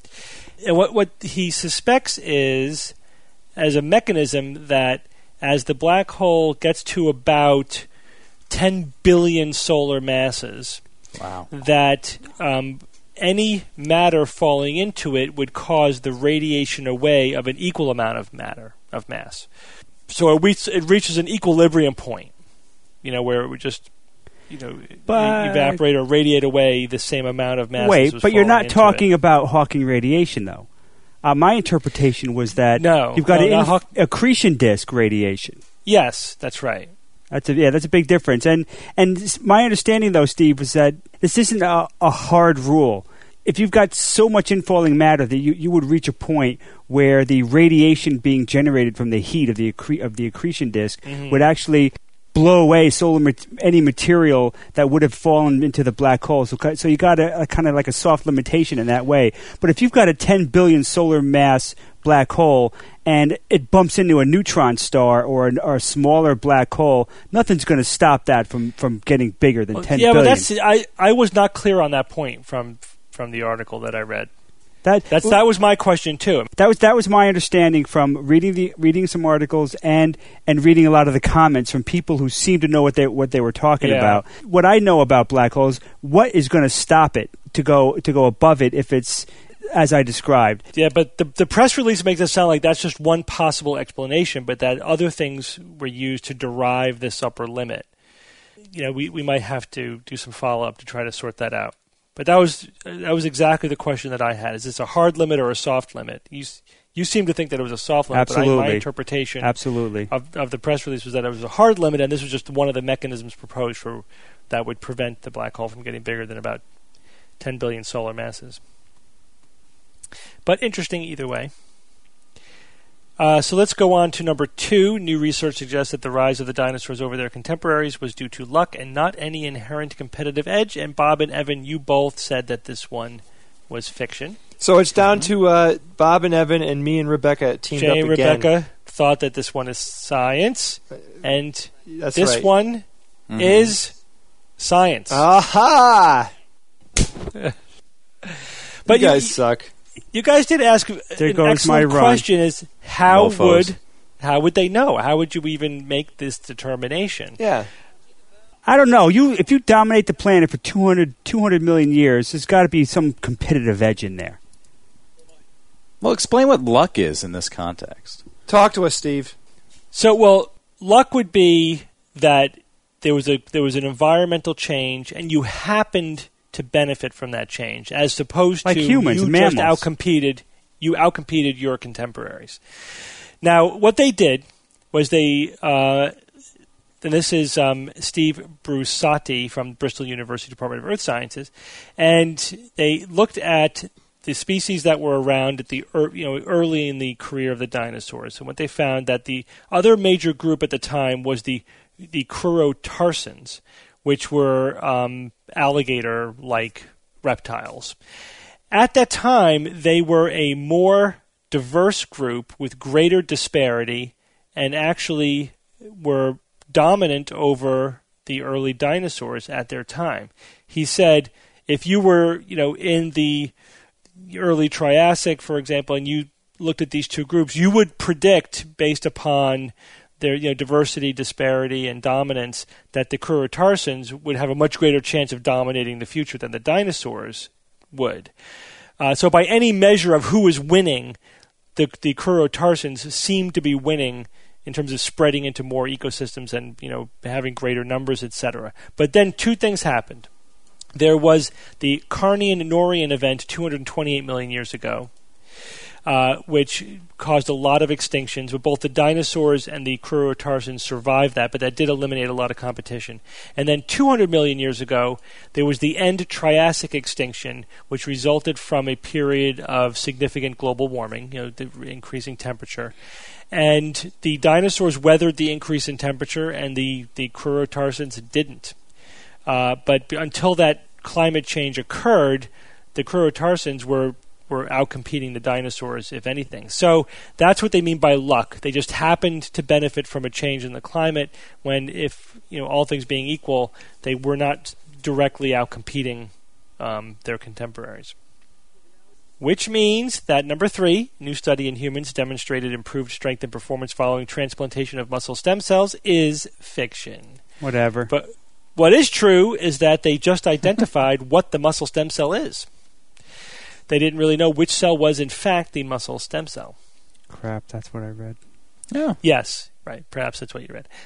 And what, what he suspects is, as a mechanism, that as the black hole gets to about ten billion solar masses, Wow. that um, any matter falling into it would cause the radiation away of an equal amount of matter, of mass. So it, reach, it reaches an equilibrium point, you know, where it would just, you know, But- evaporate or radiate away the same amount of mass. Wait, as was but you're falling not into talking it. about Hawking radiation, though. Uh, my interpretation was that No, you've got no, an not inf- Hawk- accretion disk radiation. Yes, that's right. That's a, yeah, that's a big difference. And and s- my understanding, though, Steve, was that this isn't a, a hard rule. If you've got so much infalling matter that you, you would reach a point where the radiation being generated from the heat of the accre- of the accretion disk Mhm. would actually blow away solar mat- any material that would have fallen into the black hole. So, ki- so you got a, a kind of like a soft limitation in that way. But if you've got a ten billion solar mass black hole and it bumps into a neutron star or, an, or a smaller black hole, nothing's going to stop that from, from getting bigger than Well, ten yeah, billion. but that's I, I was not clear on that point from from the article that I read. That, That's that was my question too. That was that was my understanding from reading the reading some articles and and reading a lot of the comments from people who seemed to know what they what they were talking Yeah. about. What I know about black holes, what is going to stop it to go to go above it if it's as I described? Yeah, but the the press release makes it sound like that's just one possible explanation, but that other things were used to derive this upper limit. You know, we, we might have to do some follow up to try to sort that out. But that was that was exactly the question that I had: is this a hard limit or a soft limit? You you seem to think that it was a soft limit, Absolutely. but I, my interpretation Absolutely. of of the press release was that it was a hard limit, and this was just one of the mechanisms proposed for that would prevent the black hole from getting bigger than about ten billion solar masses. But interesting either way. Uh, so let's go on to number two. New research suggests that the rise of the dinosaurs over their contemporaries was due to luck and not any inherent competitive edge. And Bob and Evan, you both said that this one was fiction. So it's down to uh, Bob and Evan and me and Rebecca teamed Jay up and again. Rebecca thought that this one is science, and That's this right. one Mhm. is science. Aha! But you guys you, suck. you guys did ask There an goes excellent my run. question: is how Mofos. would how would they know? How would you even make this determination? Yeah. I don't know. You if you dominate the planet for two hundred, two hundred million years, there's got to be some competitive edge in there. Well, explain what luck is in this context. Talk to us, Steve. So, well, luck would be that there was a there was an environmental change, and you happened to benefit from that change, as opposed Like to humans, you mammals. just outcompeted you outcompeted your contemporaries. Now, what they did was they, uh, and this is um, Steve Brusati from Bristol University Department of Earth Sciences, and they looked at the species that were around at the ear- you know early in the career of the dinosaurs, and what they found that the other major group at the time was the the Crurotarsans, which were um, alligator-like reptiles. At that time, they were a more diverse group with greater disparity, and actually were dominant over the early dinosaurs at their time. He said, if you were, you know, in the early Triassic, for example, and you looked at these two groups, you would predict, based upon their you know diversity, disparity, and dominance, that the Crurotarsans would have a much greater chance of dominating the future than the dinosaurs would. Uh, so by any measure of who is winning, the the Crurotarsans seem to be winning in terms of spreading into more ecosystems and you know having greater numbers, et cetera. But then two things happened. There was the Carnian-Norian event two hundred twenty-eight million years ago. uh, which caused a lot of extinctions. But both the dinosaurs and the Crurotarsans survived that, but that did eliminate a lot of competition. And then two hundred million years ago, there was the end Triassic extinction, which resulted from a period of significant global warming, you know, the increasing temperature. And the dinosaurs weathered the increase in temperature, and the, the Crurotarsans didn't. Uh, but until that climate change occurred, the Crurotarsans were were outcompeting the dinosaurs, if anything. So that's what they mean by luck. They just happened to benefit from a change in the climate when, if you know, all things being equal, they were not directly outcompeting um, their contemporaries. Which means that number three, new study in humans demonstrated improved strength and performance following transplantation of muscle stem cells, is fiction. Whatever. But what is true is that they just identified what the muscle stem cell is. They didn't really know which cell was, in fact, the muscle stem cell. Crap, that's what I read. Yeah. Yes, right. Perhaps that's what you read.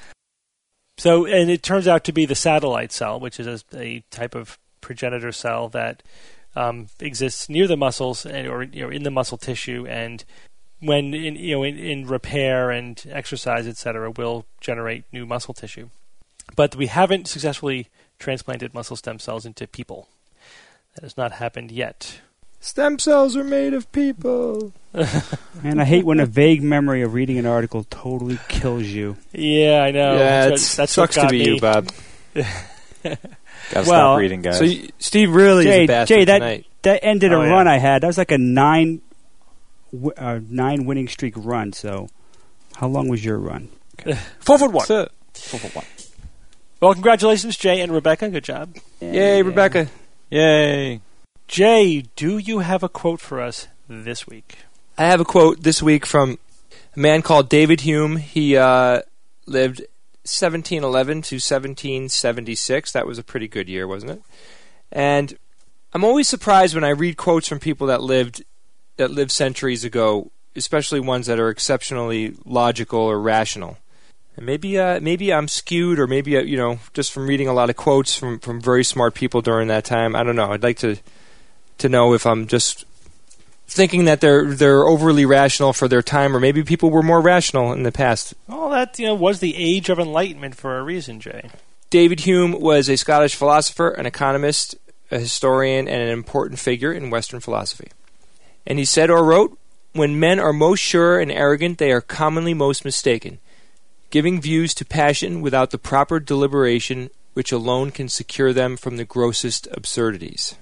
So, and it turns out to be the satellite cell, which is a, a type of progenitor cell that um, exists near the muscles and, or you know, in the muscle tissue, and when in, you know in, in repair and exercise, et cetera, will generate new muscle tissue. But we haven't successfully transplanted muscle stem cells into people. That has not happened yet. Stem cells are made of people. Man, I hate when a vague memory of reading an article totally kills you. Yeah, I know. Yeah, that's it what, that's sucks what got to be me. you, Bob. Gotta Well, stop reading, guys. So you, Steve really Jay, is a bastard Jay, that tonight. that ended Oh, a yeah. run I had. That was like a nine, w- uh, nine winning streak run. So, how long was your run? Four foot one. So- Four foot one. Well, congratulations, Jay and Rebecca. Good job. Yay, Rebecca. Yay. Jay, do you have a quote for us this week? I have a quote this week from a man called David Hume. He uh, lived seventeen eleven to seventeen seventy-six. That was a pretty good year, wasn't it? And I'm always surprised when I read quotes from people that lived that lived centuries ago, especially ones that are exceptionally logical or rational. And maybe uh, maybe I'm skewed, or maybe uh, you know, just from reading a lot of quotes from, from very smart people during that time. I don't know. I'd like to to know if I'm just thinking that they're they're overly rational for their time, or maybe people were more rational in the past. Well, that you know was the age of enlightenment for a reason, Jay. David Hume was a Scottish philosopher, an economist, a historian, and an important figure in Western philosophy. And he said or wrote, "When men are most sure and arrogant, they are commonly most mistaken, giving views to passion without the proper deliberation which alone can secure them from the grossest absurdities."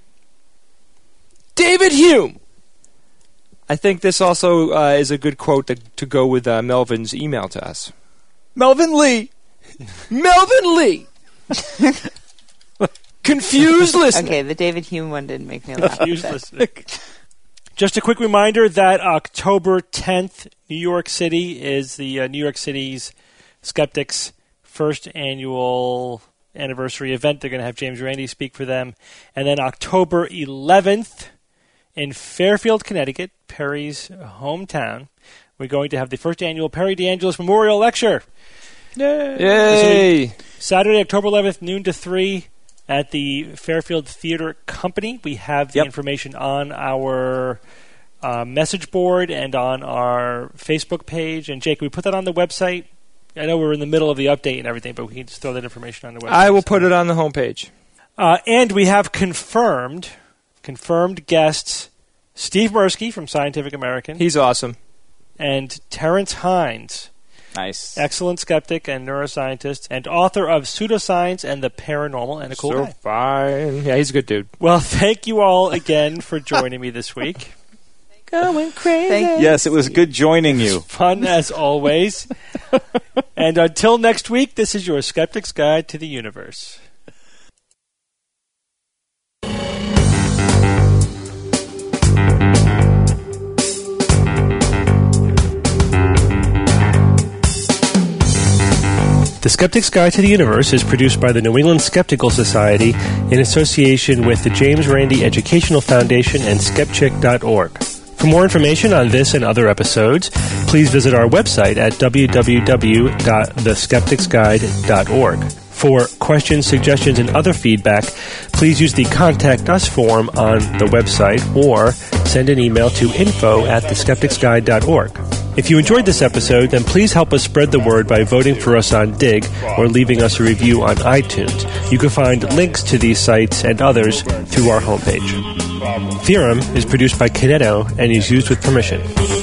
David Hume! I think this also uh, is a good quote to, to go with uh, Melvin's email to us. Melvin Lee! Melvin Lee! Confused listener. Okay, the David Hume one didn't make me laugh. Confused listening. Just a quick reminder that October tenth, New York City is the uh, New York City's Skeptics' first annual anniversary event. They're going to have James Randi speak for them. And then October eleventh, in Fairfield, Connecticut, Perry's hometown, we're going to have the first annual Perry DeAngelis Memorial Lecture. Yay! Yay. Saturday, October eleventh, noon to three, at the Fairfield Theater Company. We have the Yep. information on our uh, message board and on our Facebook page. And, Jake, can we put that on the website? I know we're in the middle of the update and everything, but we can just throw that information on the website. I will put it on the homepage. Uh, and we have confirmed, confirmed guests, Steve Mirsky from Scientific American. He's awesome. And Terrence Hines, Nice. excellent skeptic and neuroscientist, and author of Pseudoscience and the Paranormal, and a cool so guy. fine. Yeah, he's a good dude. Well, thank you all again for joining me this week. Going crazy. Thank Yes, it was good joining you. Fun as always. And until next week, this is your Skeptic's Guide to the Universe. The Skeptic's Guide to the Universe is produced by the New England Skeptical Society in association with the James Randi Educational Foundation and skepchick dot org. For more information on this and other episodes, please visit our website at w w w dot the skeptics guide dot org. For questions, suggestions, and other feedback, please use the Contact Us form on the website or send an email to info at the skeptics guide dot org. If you enjoyed this episode, then please help us spread the word by voting for us on Dig or leaving us a review on iTunes. You can find links to these sites and others through our homepage. Theorem is produced by Kineto and is used with permission.